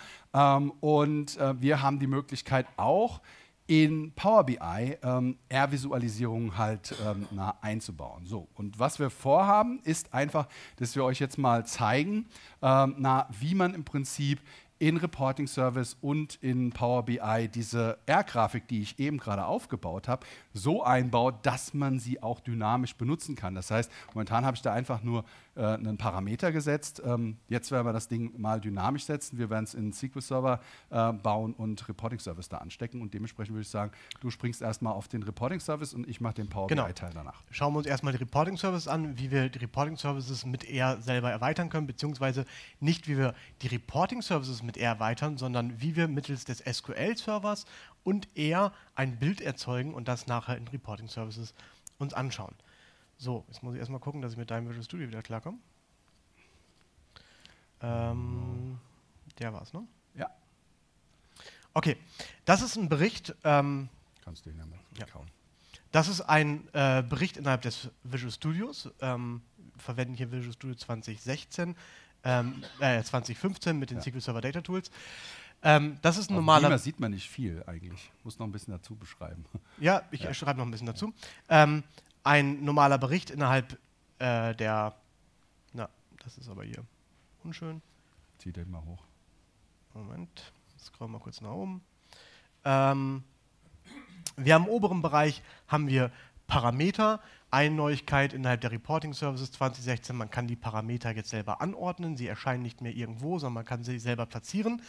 Speaker 1: Wir haben die Möglichkeit auch in Power BI R-Visualisierungen halt einzubauen. So, und was wir vorhaben, ist einfach, dass wir euch jetzt mal zeigen, wie man im Prinzip in Reporting Service und in Power BI diese R-Grafik, die ich eben gerade aufgebaut habe, so einbaut, dass man sie auch dynamisch benutzen kann. Das heißt, momentan habe ich da einfach nur einen Parameter gesetzt. Jetzt werden wir das Ding mal dynamisch setzen. Wir werden es in SQL Server bauen und Reporting Service da anstecken. Und dementsprechend würde ich sagen, du springst erstmal auf den Reporting Service und ich mache den Power BI-Teil danach.
Speaker 2: Schauen wir uns erstmal die Reporting Services an, wie wir die Reporting Services mit R selber erweitern können, beziehungsweise nicht, wie wir die Reporting Services mit R erweitern, sondern wie wir mittels des SQL-Servers und R ein Bild erzeugen und das nachher in Reporting Services uns anschauen. So, jetzt muss ich erstmal gucken, dass ich mit deinem Visual Studio wieder klarkomme. Der war's, ne?
Speaker 1: Ja.
Speaker 2: Okay, das ist ein Bericht.
Speaker 1: Kannst du ihn ja kauen.
Speaker 2: Das ist ein Bericht innerhalb des Visual Studios. Verwenden hier Visual Studio 2016, 2015 mit den SQL Server Data Tools. Das ist ein normaler.
Speaker 1: Da sieht man nicht viel eigentlich. Muss noch ein bisschen dazu beschreiben.
Speaker 2: Ja, ich schreibe noch ein bisschen dazu. Ein normaler Bericht innerhalb der. Na, das ist aber hier unschön.
Speaker 1: Zieh den mal hoch.
Speaker 2: Moment, scrollen wir kurz nach oben. Wir haben im oberen Bereich Parameter. Eine Neuigkeit innerhalb der Reporting Services 2016, man kann die Parameter jetzt selber anordnen. Sie erscheinen nicht mehr irgendwo, sondern man kann sie selber platzieren.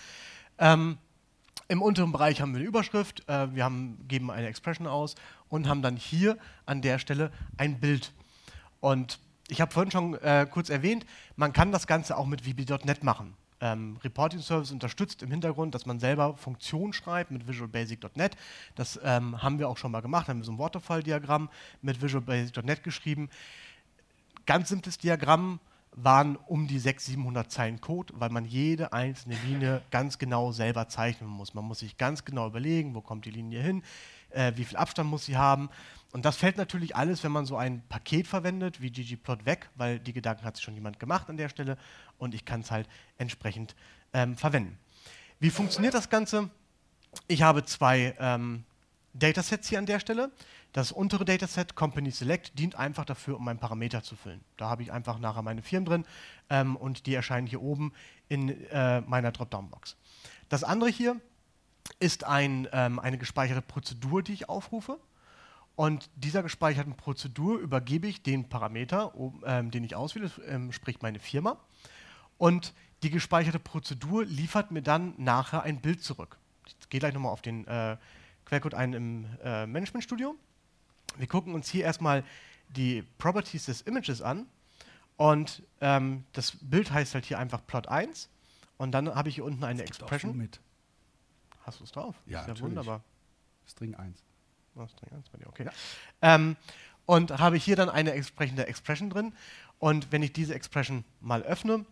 Speaker 2: Im unteren Bereich haben wir eine Überschrift, geben eine Expression aus und haben dann hier an der Stelle ein Bild. Und ich habe vorhin schon kurz erwähnt, man kann das Ganze auch mit VB.NET machen. Reporting Service unterstützt im Hintergrund, dass man selber Funktionen schreibt mit Visual Basic.NET. Das haben wir auch schon mal gemacht, haben wir so ein Waterfall-Diagramm mit Visual Basic.NET geschrieben. Ganz simples Diagramm, waren um die 600-700 Zeilen Code, weil man jede einzelne Linie ganz genau selber zeichnen muss. Man muss sich ganz genau überlegen, wo kommt die Linie hin, wie viel Abstand muss sie haben. Und das fällt natürlich alles, wenn man so ein Paket verwendet, wie ggplot weg, weil die Gedanken hat sich schon jemand gemacht an der Stelle und ich kann es halt entsprechend verwenden. Wie funktioniert das Ganze? Ich habe zwei Datasets hier an der Stelle. Das untere Dataset, Company Select, dient einfach dafür, um einen Parameter zu füllen. Da habe ich einfach nachher meine Firmen drin und die erscheinen hier oben in meiner Dropdown-Box. Das andere hier ist eine gespeicherte Prozedur, die ich aufrufe. Und dieser gespeicherten Prozedur übergebe ich den Parameter, den ich auswähle, sprich meine Firma. Und die gespeicherte Prozedur liefert mir dann nachher ein Bild zurück. Ich gehe gleich nochmal auf den Quellcode ein im Management Studio. Wir gucken uns hier erstmal die Properties des Images an und das Bild heißt halt hier einfach Plot1 und dann habe ich hier unten eine Expression.
Speaker 1: Mit.
Speaker 2: Hast du es drauf?
Speaker 1: Ja,
Speaker 2: ist ja wunderbar.
Speaker 1: String 1.
Speaker 2: Oh, String 1 bei dir, okay.
Speaker 1: Ja.
Speaker 2: und habe hier dann eine entsprechende Expression drin. Und wenn ich diese Expression mal öffne,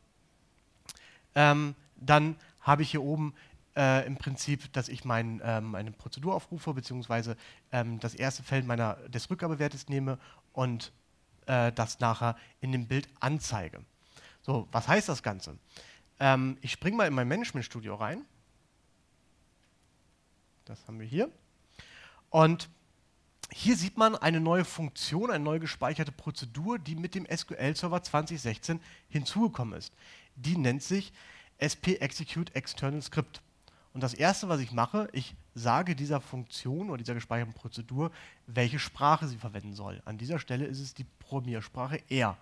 Speaker 2: dann habe ich hier oben im Prinzip, dass ich meine Prozedur aufrufe, beziehungsweise das erste Feld des Rückgabewertes nehme und das nachher in dem Bild anzeige. So, was heißt das Ganze? Ich springe mal in mein Management Studio rein. Das haben wir hier. Und hier sieht man eine neue Funktion, eine neu gespeicherte Prozedur, die mit dem SQL Server 2016 hinzugekommen ist. Die nennt sich SP-Execute External Script. Und das Erste, was ich mache, ich sage dieser Funktion oder dieser gespeicherten Prozedur, welche Sprache sie verwenden soll. An dieser Stelle ist es die Programmiersprache R.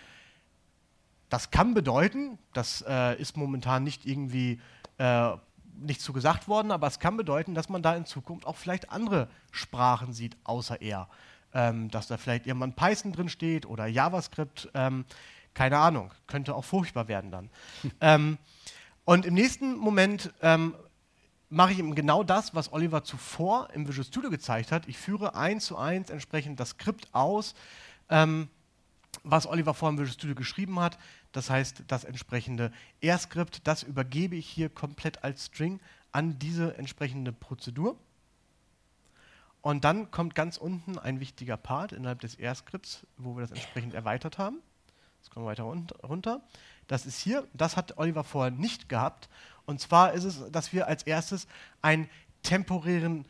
Speaker 2: Das kann bedeuten, das ist momentan nicht irgendwie nicht zu gesagt worden, aber es kann bedeuten, dass man da in Zukunft auch vielleicht andere Sprachen sieht, außer R. Dass da vielleicht irgendwann Python drin steht oder JavaScript, keine Ahnung, könnte auch furchtbar werden dann. Und im nächsten Moment mache ich eben genau das, was Oliver zuvor im Visual Studio gezeigt hat. Ich führe 1:1 entsprechend das Skript aus, was Oliver vorher im Visual Studio geschrieben hat. Das heißt, das entsprechende R-Skript, das übergebe ich hier komplett als String an diese entsprechende Prozedur. Und dann kommt ganz unten ein wichtiger Part innerhalb des R-Skripts, wo wir das entsprechend erweitert haben. Jetzt kommen wir weiter runter. Das ist hier, das hat Oliver vorher nicht gehabt. Und zwar ist es, dass wir als erstes ein temporäres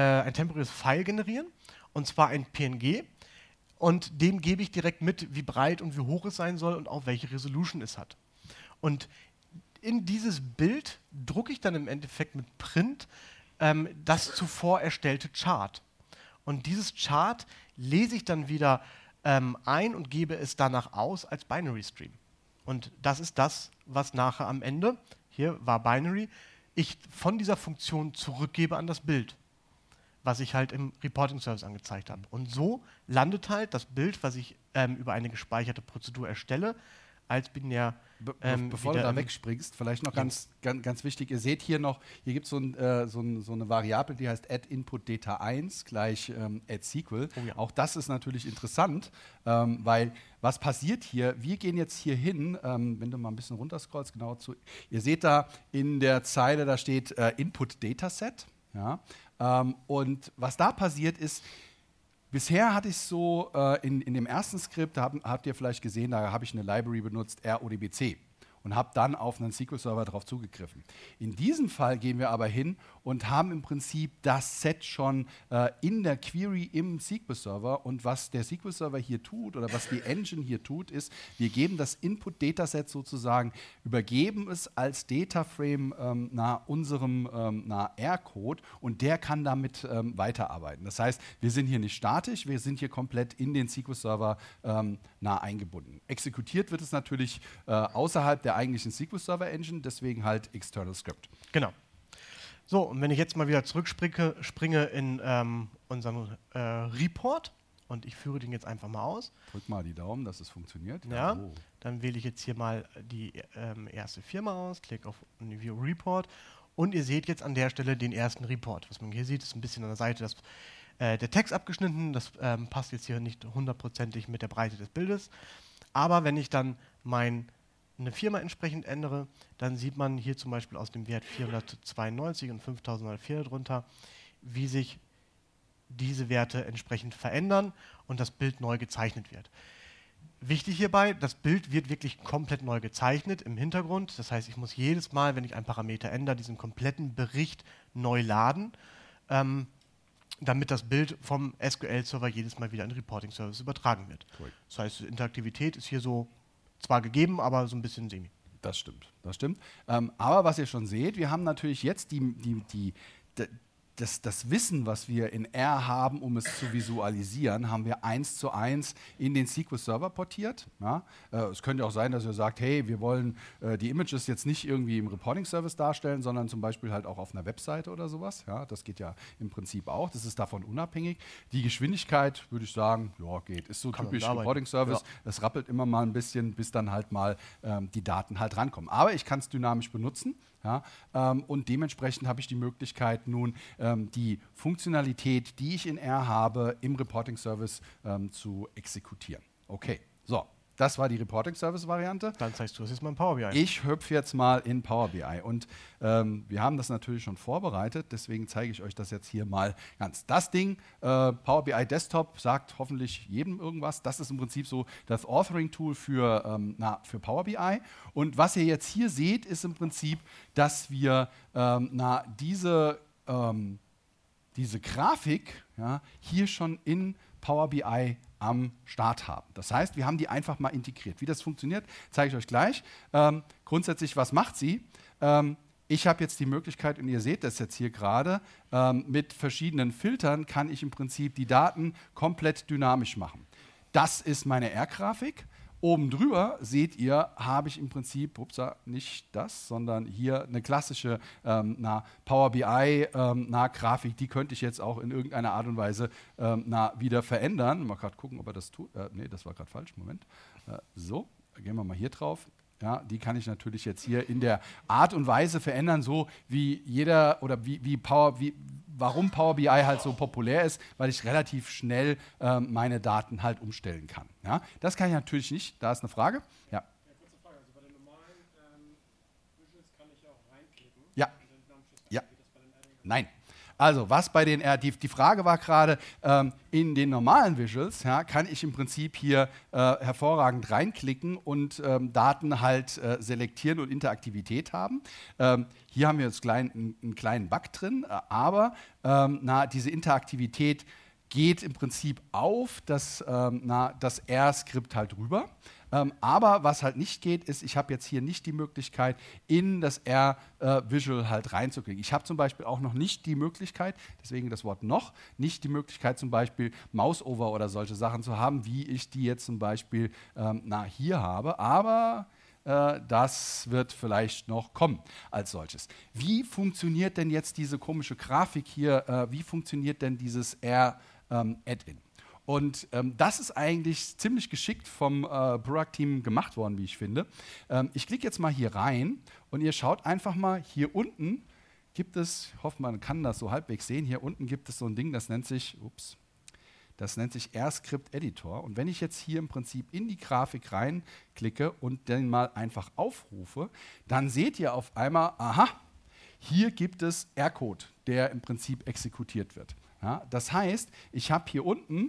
Speaker 2: File generieren, und zwar ein PNG. Und dem gebe ich direkt mit, wie breit und wie hoch es sein soll und auch welche Resolution es hat. Und in dieses Bild drucke ich dann im Endeffekt mit Print das zuvor erstellte Chart. Und dieses Chart lese ich dann wieder ein und gebe es danach aus als Binary Stream. Und das ist das, was nachher am Ende, hier war Binary, ich von dieser Funktion zurückgebe an das Bild, was ich halt im Reporting Service angezeigt habe. Und so landet halt das Bild, was ich über eine gespeicherte Prozedur erstelle, als binär.
Speaker 1: Bevor du da wegspringst, vielleicht noch ganz wichtig, ihr seht hier noch, hier gibt es so eine Variable, die heißt add_input_data1 gleich add_SQL. Oh ja. Auch das ist natürlich interessant, weil was passiert hier, wir gehen jetzt hier hin, wenn du mal ein bisschen runterscrollst, genau ihr seht da in der Zeile, da steht Input_Dataset. Ja? Und was da passiert ist, bisher hatte ich so in dem ersten Skript, da habt ihr vielleicht gesehen, da habe ich eine Library benutzt, RODBC, und habe dann auf einen SQL-Server drauf zugegriffen. In diesem Fall gehen wir aber hin und haben im Prinzip das Set schon in der Query im SQL-Server. Und was der SQL-Server hier tut oder was die Engine hier tut, ist, wir geben das Input-Dataset sozusagen, übergeben es als Dataframe unserem R-Code, und der kann damit weiterarbeiten. Das heißt, wir sind hier nicht statisch, wir sind hier komplett in den SQL-Server eingebunden. Exekutiert wird es natürlich außerhalb der eigentlichen SQL-Server-Engine, deswegen halt External Script.
Speaker 2: Genau. So, und wenn ich jetzt mal wieder springe in unseren Report und ich führe den jetzt einfach mal aus.
Speaker 1: Drück mal die Daumen, dass es funktioniert.
Speaker 2: Ja, oh. Dann wähle ich jetzt hier mal die erste Firma aus, klicke auf View Report und ihr seht jetzt an der Stelle den ersten Report. Was man hier sieht, ist ein bisschen an der Seite der Text abgeschnitten. Das passt jetzt hier nicht hundertprozentig mit der Breite des Bildes. Aber wenn ich dann eine Firma entsprechend ändere, dann sieht man hier zum Beispiel aus dem Wert 492 und 5904 drunter, wie sich diese Werte entsprechend verändern und das Bild neu gezeichnet wird. Wichtig hierbei, das Bild wird wirklich komplett neu gezeichnet im Hintergrund. Das heißt, ich muss jedes Mal, wenn ich einen Parameter ändere, diesen kompletten Bericht neu laden, damit das Bild vom SQL-Server jedes Mal wieder in den Reporting-Service übertragen wird. Cool. Das heißt, Interaktivität ist hier so zwar gegeben, aber so ein bisschen semi.
Speaker 1: Das stimmt, das stimmt. Aber was ihr schon seht, wir haben natürlich jetzt das Wissen, was wir in R haben, um es zu visualisieren, haben wir 1:1 in den SQL-Server portiert. Ja? Es könnte auch sein, dass ihr sagt, hey, wir wollen die Images jetzt nicht irgendwie im Reporting-Service darstellen, sondern zum Beispiel halt auch auf einer Webseite oder sowas. Ja? Das geht ja im Prinzip auch. Das ist davon unabhängig. Die Geschwindigkeit, würde ich sagen, ja, geht. Ist so typisch Reporting-Service. Ja. Das rappelt immer mal ein bisschen, bis dann halt mal die Daten halt rankommen. Aber ich kann es dynamisch benutzen. Ja, und dementsprechend habe ich die Möglichkeit, nun die Funktionalität, die ich in R habe, im Reporting Service zu exekutieren. Okay, so. Das war die Reporting-Service-Variante.
Speaker 2: Dann zeigst du es jetzt mal in Power BI.
Speaker 1: Ich hüpfe jetzt mal in Power BI. Und wir haben das natürlich schon vorbereitet, deswegen zeige ich euch das jetzt hier mal ganz. Das Ding, Power BI Desktop, sagt hoffentlich jedem irgendwas. Das ist im Prinzip so das Authoring-Tool für Power BI. Und was ihr jetzt hier seht, ist im Prinzip, dass wir diese Grafik hier schon in Power BI am Start haben. Das heißt, wir haben die einfach mal integriert. Wie das funktioniert, zeige ich euch gleich. Grundsätzlich, was macht sie? Ich habe jetzt die Möglichkeit, und ihr seht das jetzt hier gerade, mit verschiedenen Filtern kann ich im Prinzip die Daten komplett dynamisch machen. Das ist meine R-Grafik. Oben drüber seht ihr, habe ich im Prinzip, nicht das, sondern hier eine klassische Power BI Grafik, die könnte ich jetzt auch in irgendeiner Art und Weise wieder verändern. Mal gerade gucken, ob er das tut. Nee, das war gerade falsch, Moment. So, gehen wir mal hier drauf. Ja, die kann ich natürlich jetzt hier in der Art und Weise verändern, so wie jeder oder warum Power BI halt so populär ist, weil ich relativ schnell meine Daten halt umstellen kann. Ja, das kann ich natürlich nicht. Da ist eine Frage. Ja.
Speaker 3: Kurze Frage. Also bei den normalen Visuals kann ich auch reinklicken.
Speaker 1: Ja. Ja. Nein. Also, was bei den die Frage war gerade, in den normalen Visuals kann ich im Prinzip hier hervorragend reinklicken und Daten halt selektieren und Interaktivität haben. Hier haben wir jetzt einen kleinen Bug drin, aber diese Interaktivität geht im Prinzip auf das R-Skript halt rüber. Aber was halt nicht geht, ist, ich habe jetzt hier nicht die Möglichkeit, in das R-Visual halt reinzuklicken. Ich habe zum Beispiel auch noch nicht die Möglichkeit, deswegen das Wort noch, nicht die Möglichkeit zum Beispiel Mouse-Over oder solche Sachen zu haben, wie ich die jetzt zum Beispiel hier habe. Aber das wird vielleicht noch kommen als solches. Wie funktioniert denn jetzt diese komische Grafik hier? Wie funktioniert denn dieses R-Add-in? Und das ist eigentlich ziemlich geschickt vom Burak-Team gemacht worden, wie ich finde. Ich klicke jetzt mal hier rein und ihr schaut einfach mal, hier unten gibt es, ich hoffe, man kann das so halbwegs sehen, hier unten gibt es so ein Ding, das nennt sich R-Script Editor. Und wenn ich jetzt hier im Prinzip in die Grafik reinklicke und den mal einfach aufrufe, dann seht ihr auf einmal, aha, hier gibt es R-Code, der im Prinzip exekutiert wird. Ja, das heißt, ich habe hier unten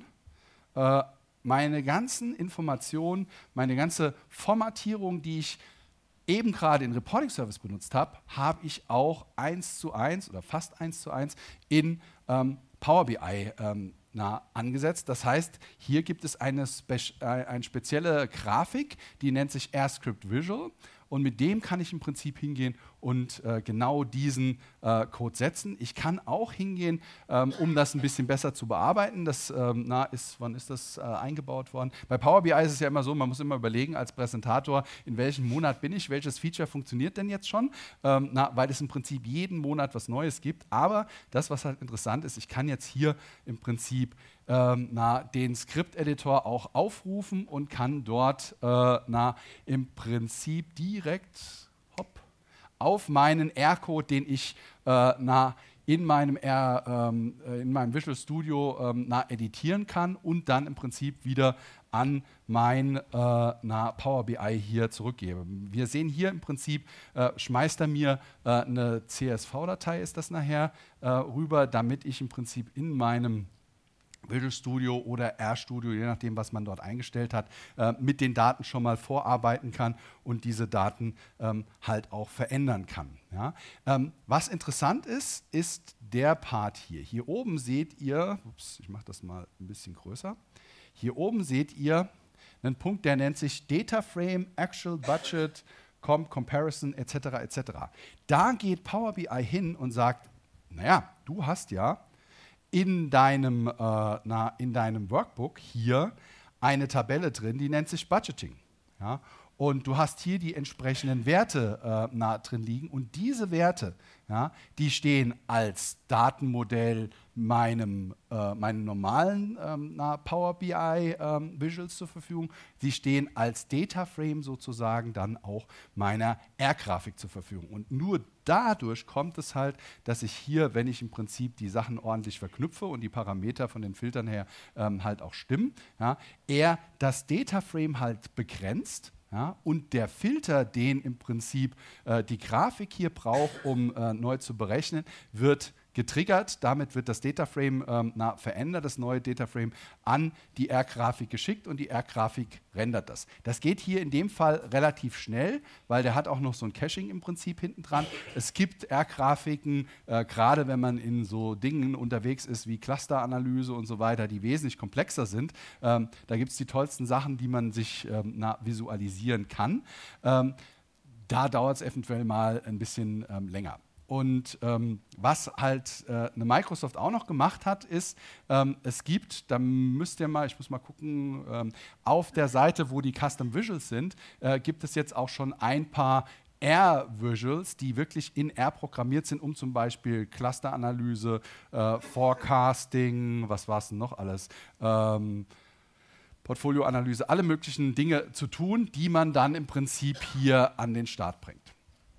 Speaker 1: meine ganzen Informationen, meine ganze Formatierung, die ich eben gerade in Reporting Service benutzt habe, habe ich auch 1:1 oder fast 1:1 in Power BI angesetzt. Das heißt, hier gibt es eine spezielle Grafik, die nennt sich R-Script Visual. Und mit dem kann ich im Prinzip hingehen und genau diesen Code setzen. Ich kann auch hingehen, um das ein bisschen besser zu bearbeiten. Wann ist das eingebaut worden? Bei Power BI ist es ja immer so, man muss immer überlegen als Präsentator, in welchem Monat bin ich, welches Feature funktioniert denn jetzt schon, weil es im Prinzip jeden Monat was Neues gibt. Aber das, was halt interessant ist, ich kann jetzt hier im Prinzip den Script-Editor auch aufrufen und kann dort im Prinzip direkt auf meinen R-Code, den ich in meinem Visual Studio editieren kann und dann im Prinzip wieder an mein Power BI hier zurückgebe. Wir sehen hier im Prinzip, schmeißt er mir eine CSV-Datei, ist das nachher, rüber, damit ich im Prinzip in meinem Visual Studio oder RStudio, je nachdem, was man dort eingestellt hat, mit den Daten schon mal vorarbeiten kann und diese Daten halt auch verändern kann. Ja? Was interessant ist, ist der Part hier. Hier oben seht ihr, ich mache das mal ein bisschen größer, hier oben seht ihr einen Punkt, der nennt sich Data Frame, Actual Budget, Comparison etc. etc. Da geht Power BI hin und sagt, naja, du hast ja in deinem Workbook hier eine Tabelle drin, die nennt sich Budgeting. Ja? Und du hast hier die entsprechenden Werte drin liegen. Und diese Werte, die stehen als Datenmodell meinen normalen Power BI Visuals zur Verfügung. Sie stehen als Data Frame sozusagen dann auch meiner R-Grafik zur Verfügung. Und nur dadurch kommt es halt, dass ich hier, wenn ich im Prinzip die Sachen ordentlich verknüpfe und die Parameter von den Filtern her halt auch stimmen, ja, er das Data Frame halt begrenzt. Ja, und der Filter, den im Prinzip die Grafik hier braucht, um neu zu berechnen, wird getriggert. Damit wird das Dataframe verändert, das neue Dataframe an die R-Grafik geschickt und die R-Grafik rendert das. Das geht hier in dem Fall relativ schnell, weil der hat auch noch so ein Caching im Prinzip hinten dran. Es gibt R-Grafiken, gerade wenn man in so Dingen unterwegs ist wie Clusteranalyse und so weiter, die wesentlich komplexer sind. Da gibt es die tollsten Sachen, die man sich visualisieren kann. Da dauert es eventuell mal ein bisschen länger. Und was halt eine Microsoft auch noch gemacht hat, ist, es gibt, da müsst ihr mal, ich muss mal gucken, auf der Seite, wo die Custom Visuals sind, gibt es jetzt auch schon ein paar R-Visuals, die wirklich in R programmiert sind, um zum Beispiel Clusteranalyse, Forecasting, was war es denn noch alles? Portfolioanalyse, alle möglichen Dinge zu tun, die man dann im Prinzip hier an den Start bringt.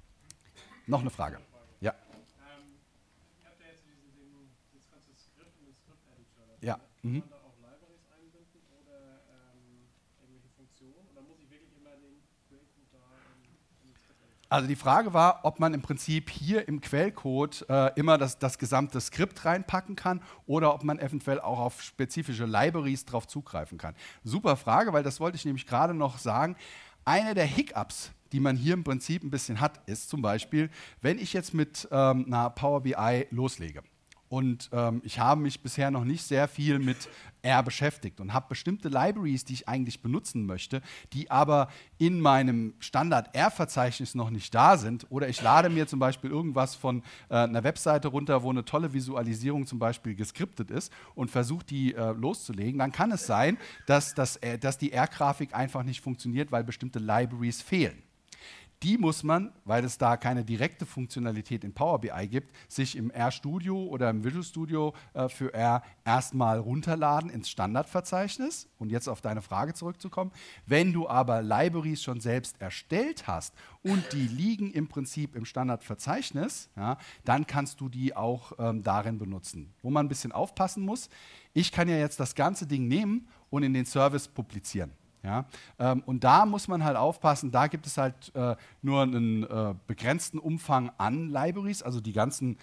Speaker 1: Noch eine Frage. Ja.
Speaker 3: Ich habe ja jetzt dieses ganze Skript und den Skript-Editor.
Speaker 1: Ja.
Speaker 3: Kann man da auch Libraries einbinden oder irgendwelche Funktionen? Oder muss ich wirklich immer den Quellcode da in den Skript-Editor?
Speaker 1: Also die Frage war, ob man im Prinzip hier im Quellcode immer das gesamte Skript reinpacken kann oder ob man eventuell auch auf spezifische Libraries drauf zugreifen kann. Super Frage, weil das wollte ich nämlich gerade noch sagen. Eine der Hiccups, die man hier im Prinzip ein bisschen hat, ist zum Beispiel, wenn ich jetzt mit einer Power BI loslege und ich habe mich bisher noch nicht sehr viel mit R beschäftigt und habe bestimmte Libraries, die ich eigentlich benutzen möchte, die aber in meinem Standard-R-Verzeichnis noch nicht da sind, oder ich lade mir zum Beispiel irgendwas von einer Webseite runter, wo eine tolle Visualisierung zum Beispiel geskriptet ist und versuche die loszulegen, dann kann es sein, dass die R-Grafik einfach nicht funktioniert, weil bestimmte Libraries fehlen. Die muss man, weil es da keine direkte Funktionalität in Power BI gibt, sich im R-Studio oder im Visual Studio für R erstmal runterladen ins Standardverzeichnis. Und jetzt auf deine Frage zurückzukommen. Wenn du aber Libraries schon selbst erstellt hast und die liegen im Prinzip im Standardverzeichnis, ja, dann kannst du die auch darin benutzen. Wo man ein bisschen aufpassen muss, ich kann ja jetzt das ganze Ding nehmen und in den Service publizieren. Ja, und da muss man halt aufpassen, da gibt es halt nur einen begrenzten Umfang an Libraries, also die ganzen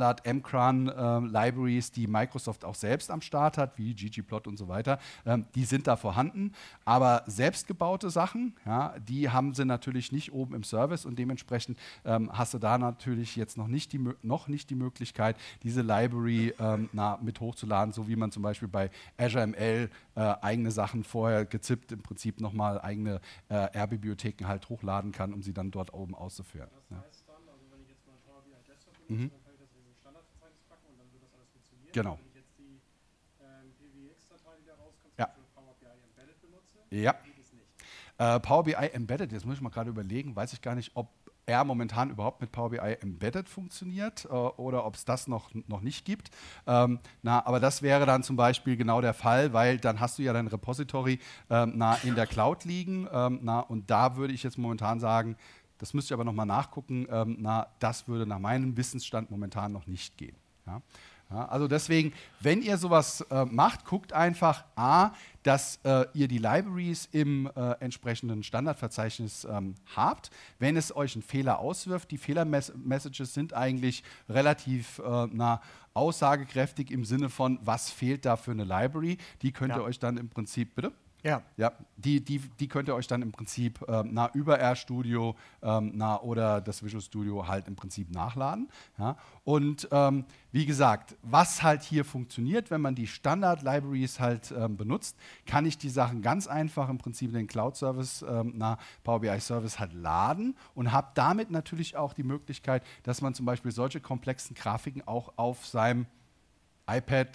Speaker 1: Standard-Mcrun-Libraries, die Microsoft auch selbst am Start hat, wie ggplot und so weiter, die sind da vorhanden, aber selbstgebaute Sachen, ja, die haben sie natürlich nicht oben im Service und dementsprechend hast du da natürlich jetzt noch nicht die Möglichkeit, diese Library mit hochzuladen, so wie man zum Beispiel bei Azure ML eigene Sachen vorher gezippt im Prinzip nochmal eigene R-Bibliotheken halt hochladen kann, um sie dann dort oben auszuführen.
Speaker 3: Das heißt dann, also wenn ich jetzt mal Power BI Desktop benutze, dann kann ich das in den Standardverzeichnis packen und dann wird das alles funktionieren.
Speaker 1: Genau.
Speaker 3: Wenn ich jetzt die PWX-Datei, die da rauskommt,
Speaker 1: Ja.
Speaker 3: für Power BI Embedded benutze,
Speaker 1: Ja.
Speaker 3: geht es nicht.
Speaker 1: Power BI Embedded, jetzt muss ich mal gerade überlegen, weiß ich gar nicht, ob R momentan überhaupt mit Power BI Embedded funktioniert oder ob es das noch nicht gibt. Aber das wäre dann zum Beispiel genau der Fall, weil dann hast du ja dein Repository in der Cloud liegen und da würde ich jetzt momentan sagen, das müsste ich aber nochmal nachgucken, das würde nach meinem Wissensstand momentan noch nicht gehen. Ja? Ja, also deswegen, wenn ihr sowas macht, guckt einfach dass ihr die Libraries im entsprechenden Standardverzeichnis habt. Wenn es euch einen Fehler auswirft, die Fehlermessages sind eigentlich relativ aussagekräftig im Sinne von, was fehlt da für eine Library. Die könnt ihr euch dann im Prinzip, bitte?
Speaker 2: Ja.
Speaker 1: Ja, die könnt ihr euch dann im Prinzip über RStudio oder das Visual Studio halt im Prinzip nachladen. Ja? Und wie gesagt, was halt hier funktioniert, wenn man die Standard-Libraries halt benutzt, kann ich die Sachen ganz einfach im Prinzip in den Cloud-Service, Power BI-Service halt laden und habe damit natürlich auch die Möglichkeit, dass man zum Beispiel solche komplexen Grafiken auch auf seinem iPad,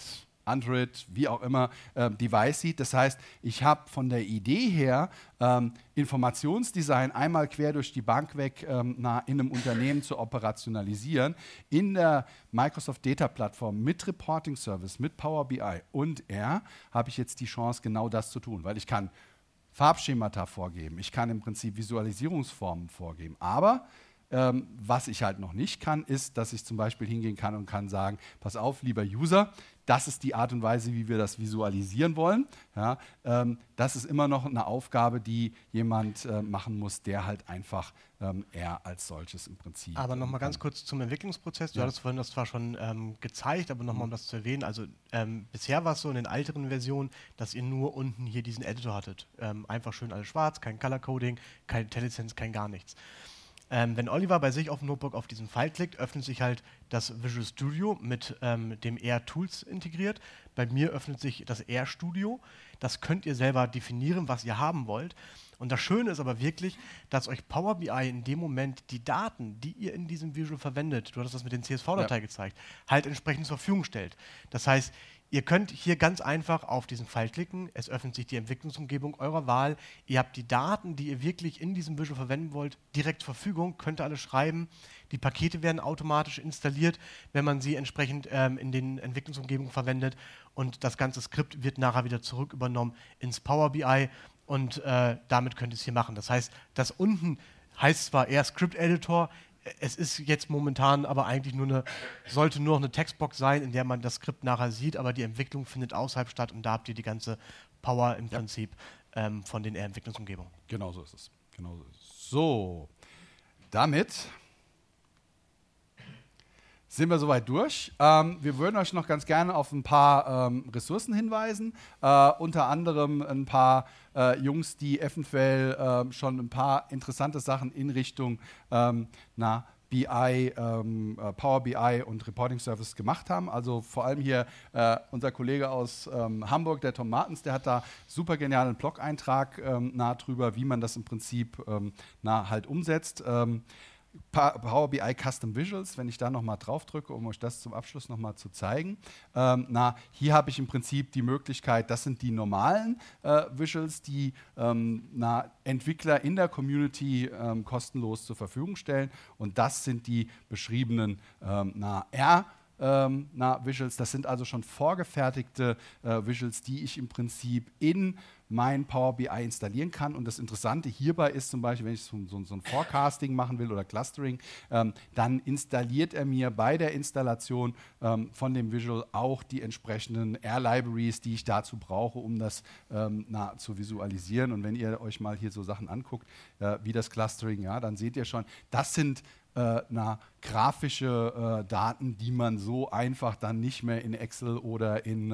Speaker 1: Android, wie auch immer, Device sieht. Das heißt, ich habe von der Idee her Informationsdesign einmal quer durch die Bank weg in einem Unternehmen zu operationalisieren. In der Microsoft Data Plattform mit Reporting Service, mit Power BI und R habe ich jetzt die Chance, genau das zu tun, weil ich kann Farbschemata vorgeben, ich kann im Prinzip Visualisierungsformen vorgeben, aber was ich halt noch nicht kann, ist, dass ich zum Beispiel hingehen kann und kann sagen, pass auf, lieber User, das ist die Art und Weise, wie wir das visualisieren wollen. Ja, das ist immer noch eine Aufgabe, die jemand machen muss, der halt einfach er als solches im Prinzip.
Speaker 2: Aber nochmal ganz kurz zum Entwicklungsprozess. Du hattest vorhin das zwar schon gezeigt, aber nochmal, um das zu erwähnen. Also bisher war es so in den älteren Versionen, dass ihr nur unten hier diesen Editor hattet. Einfach schön alles schwarz, kein Color-Coding, kein IntelliSense, kein gar nichts. Wenn Oliver bei sich auf dem Notebook auf diesen Pfeil klickt, öffnet sich halt das Visual Studio mit dem R Tools integriert. Bei mir öffnet sich das R Studio. Das könnt ihr selber definieren, was ihr haben wollt. Und das Schöne ist aber wirklich, dass euch Power BI in dem Moment die Daten, die ihr in diesem Visual verwendet, du hattest das mit den CSV-Datei gezeigt, halt entsprechend zur Verfügung stellt. Das heißt, ihr könnt hier ganz einfach auf diesen Pfeil klicken, es öffnet sich die Entwicklungsumgebung eurer Wahl, ihr habt die Daten, die ihr wirklich in diesem Visual verwenden wollt, direkt zur Verfügung, könnt ihr alles schreiben, die Pakete werden automatisch installiert, wenn man sie entsprechend in den Entwicklungsumgebungen verwendet und das ganze Skript wird nachher wieder zurück übernommen ins Power BI und damit könnt ihr es hier machen. Das heißt, das unten heißt zwar eher Script Editor, es ist jetzt momentan aber eigentlich sollte nur noch eine Textbox sein, in der man das Skript nachher sieht, aber die Entwicklung findet außerhalb statt und da habt ihr die ganze Power im Prinzip von den Entwicklungsumgebungen.
Speaker 1: Genau so ist es. Genau so ist es. So, damit sind wir soweit durch. Wir würden euch noch ganz gerne auf ein paar Ressourcen hinweisen, unter anderem ein paar Jungs, die eventuell schon ein paar interessante Sachen in Richtung BI, Power BI und Reporting Service gemacht haben. Also vor allem hier unser Kollege aus Hamburg, der Tom Martens, der hat da super genialen Blog-Eintrag drüber, wie man das im Prinzip halt umsetzt. Power BI Custom Visuals, wenn ich da nochmal drauf drücke, um euch das zum Abschluss nochmal zu zeigen. Hier habe ich im Prinzip die Möglichkeit, das sind die normalen Visuals, die Entwickler in der Community kostenlos zur Verfügung stellen. Und das sind die beschriebenen Visuals. Das sind also schon vorgefertigte Visuals, die ich im Prinzip in mein Power BI installieren kann. Und das Interessante hierbei ist zum Beispiel, wenn ich so ein Forecasting machen will oder Clustering, dann installiert er mir bei der Installation von dem Visual auch die entsprechenden R-Libraries, die ich dazu brauche, um das zu visualisieren. Und wenn ihr euch mal hier so Sachen anguckt, wie das Clustering, ja, dann seht ihr schon, das sind grafische Daten, die man so einfach dann nicht mehr in Excel oder in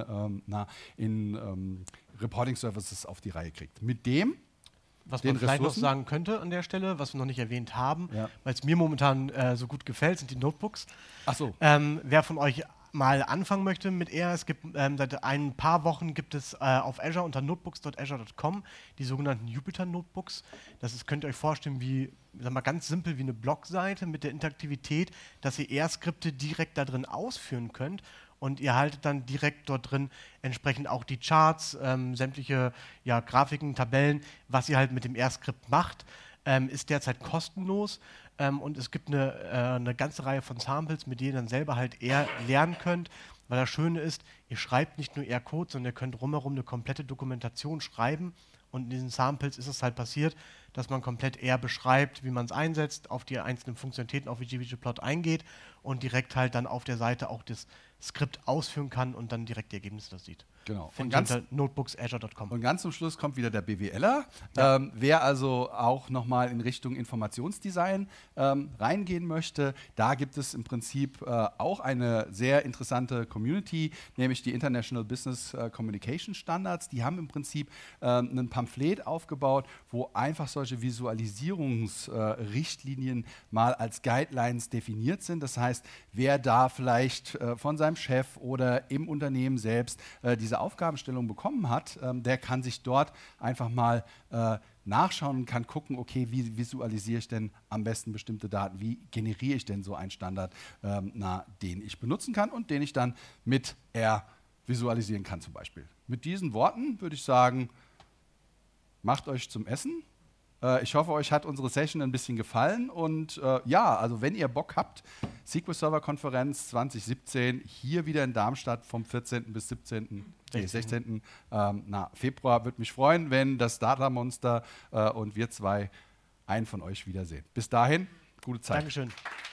Speaker 1: Reporting Services auf die Reihe kriegt. Mit dem,
Speaker 2: was man vielleicht noch sagen könnte an der Stelle, was wir noch nicht erwähnt haben, weil es mir momentan so gut gefällt, sind die Notebooks.
Speaker 1: Ach so.
Speaker 2: Wer von euch mal anfangen möchte mit R, es gibt seit ein paar Wochen gibt es auf Azure unter notebooks.azure.com die sogenannten Jupyter Notebooks. Das ist, könnt ihr euch vorstellen, wie, sag mal, ganz simpel wie eine Blogseite mit der Interaktivität, dass ihr R-Skripte direkt da drin ausführen könnt. Und ihr haltet dann direkt dort drin entsprechend auch die Charts, sämtliche Grafiken, Tabellen, was ihr halt mit dem R-Skript macht, ist derzeit kostenlos. Und es gibt eine ganze Reihe von Samples, mit denen ihr dann selber halt R lernen könnt. Weil das Schöne ist, ihr schreibt nicht nur R-Code, sondern ihr könnt drumherum eine komplette Dokumentation schreiben. Und in diesen Samples ist es halt passiert, dass man komplett R beschreibt, wie man es einsetzt, auf die einzelnen Funktionalitäten, auf ggplot eingeht und direkt halt dann auf der Seite auch das Skript ausführen kann und dann direkt die Ergebnisse das sieht.
Speaker 1: Genau.
Speaker 2: Und unter notebooksazure.com.
Speaker 1: Und ganz zum Schluss kommt wieder der BWLer. Wer also auch nochmal in Richtung Informationsdesign reingehen möchte, da gibt es im Prinzip auch eine sehr interessante Community, nämlich die International Business Communication Standards. Die haben im Prinzip ein Pamphlet aufgebaut, wo einfach solche Visualisierungsrichtlinien mal als Guidelines definiert sind. Das heißt, wer da vielleicht von seinem Chef oder im Unternehmen selbst diese Aufgabenstellung bekommen hat, der kann sich dort einfach mal nachschauen und kann gucken, okay, wie visualisiere ich denn am besten bestimmte Daten, wie generiere ich denn so einen Standard, den ich benutzen kann und den ich dann mit R visualisieren kann zum Beispiel. Mit diesen Worten würde ich sagen, macht euch zum Essen. Ich hoffe, euch hat unsere Session ein bisschen gefallen und ja, also wenn ihr Bock habt, SQL Server Konferenz 2017 hier wieder in Darmstadt vom 14. bis 16. Februar. Würde mich freuen, wenn das Data Monster und wir zwei einen von euch wiedersehen. Bis dahin, gute Zeit.
Speaker 2: Dankeschön.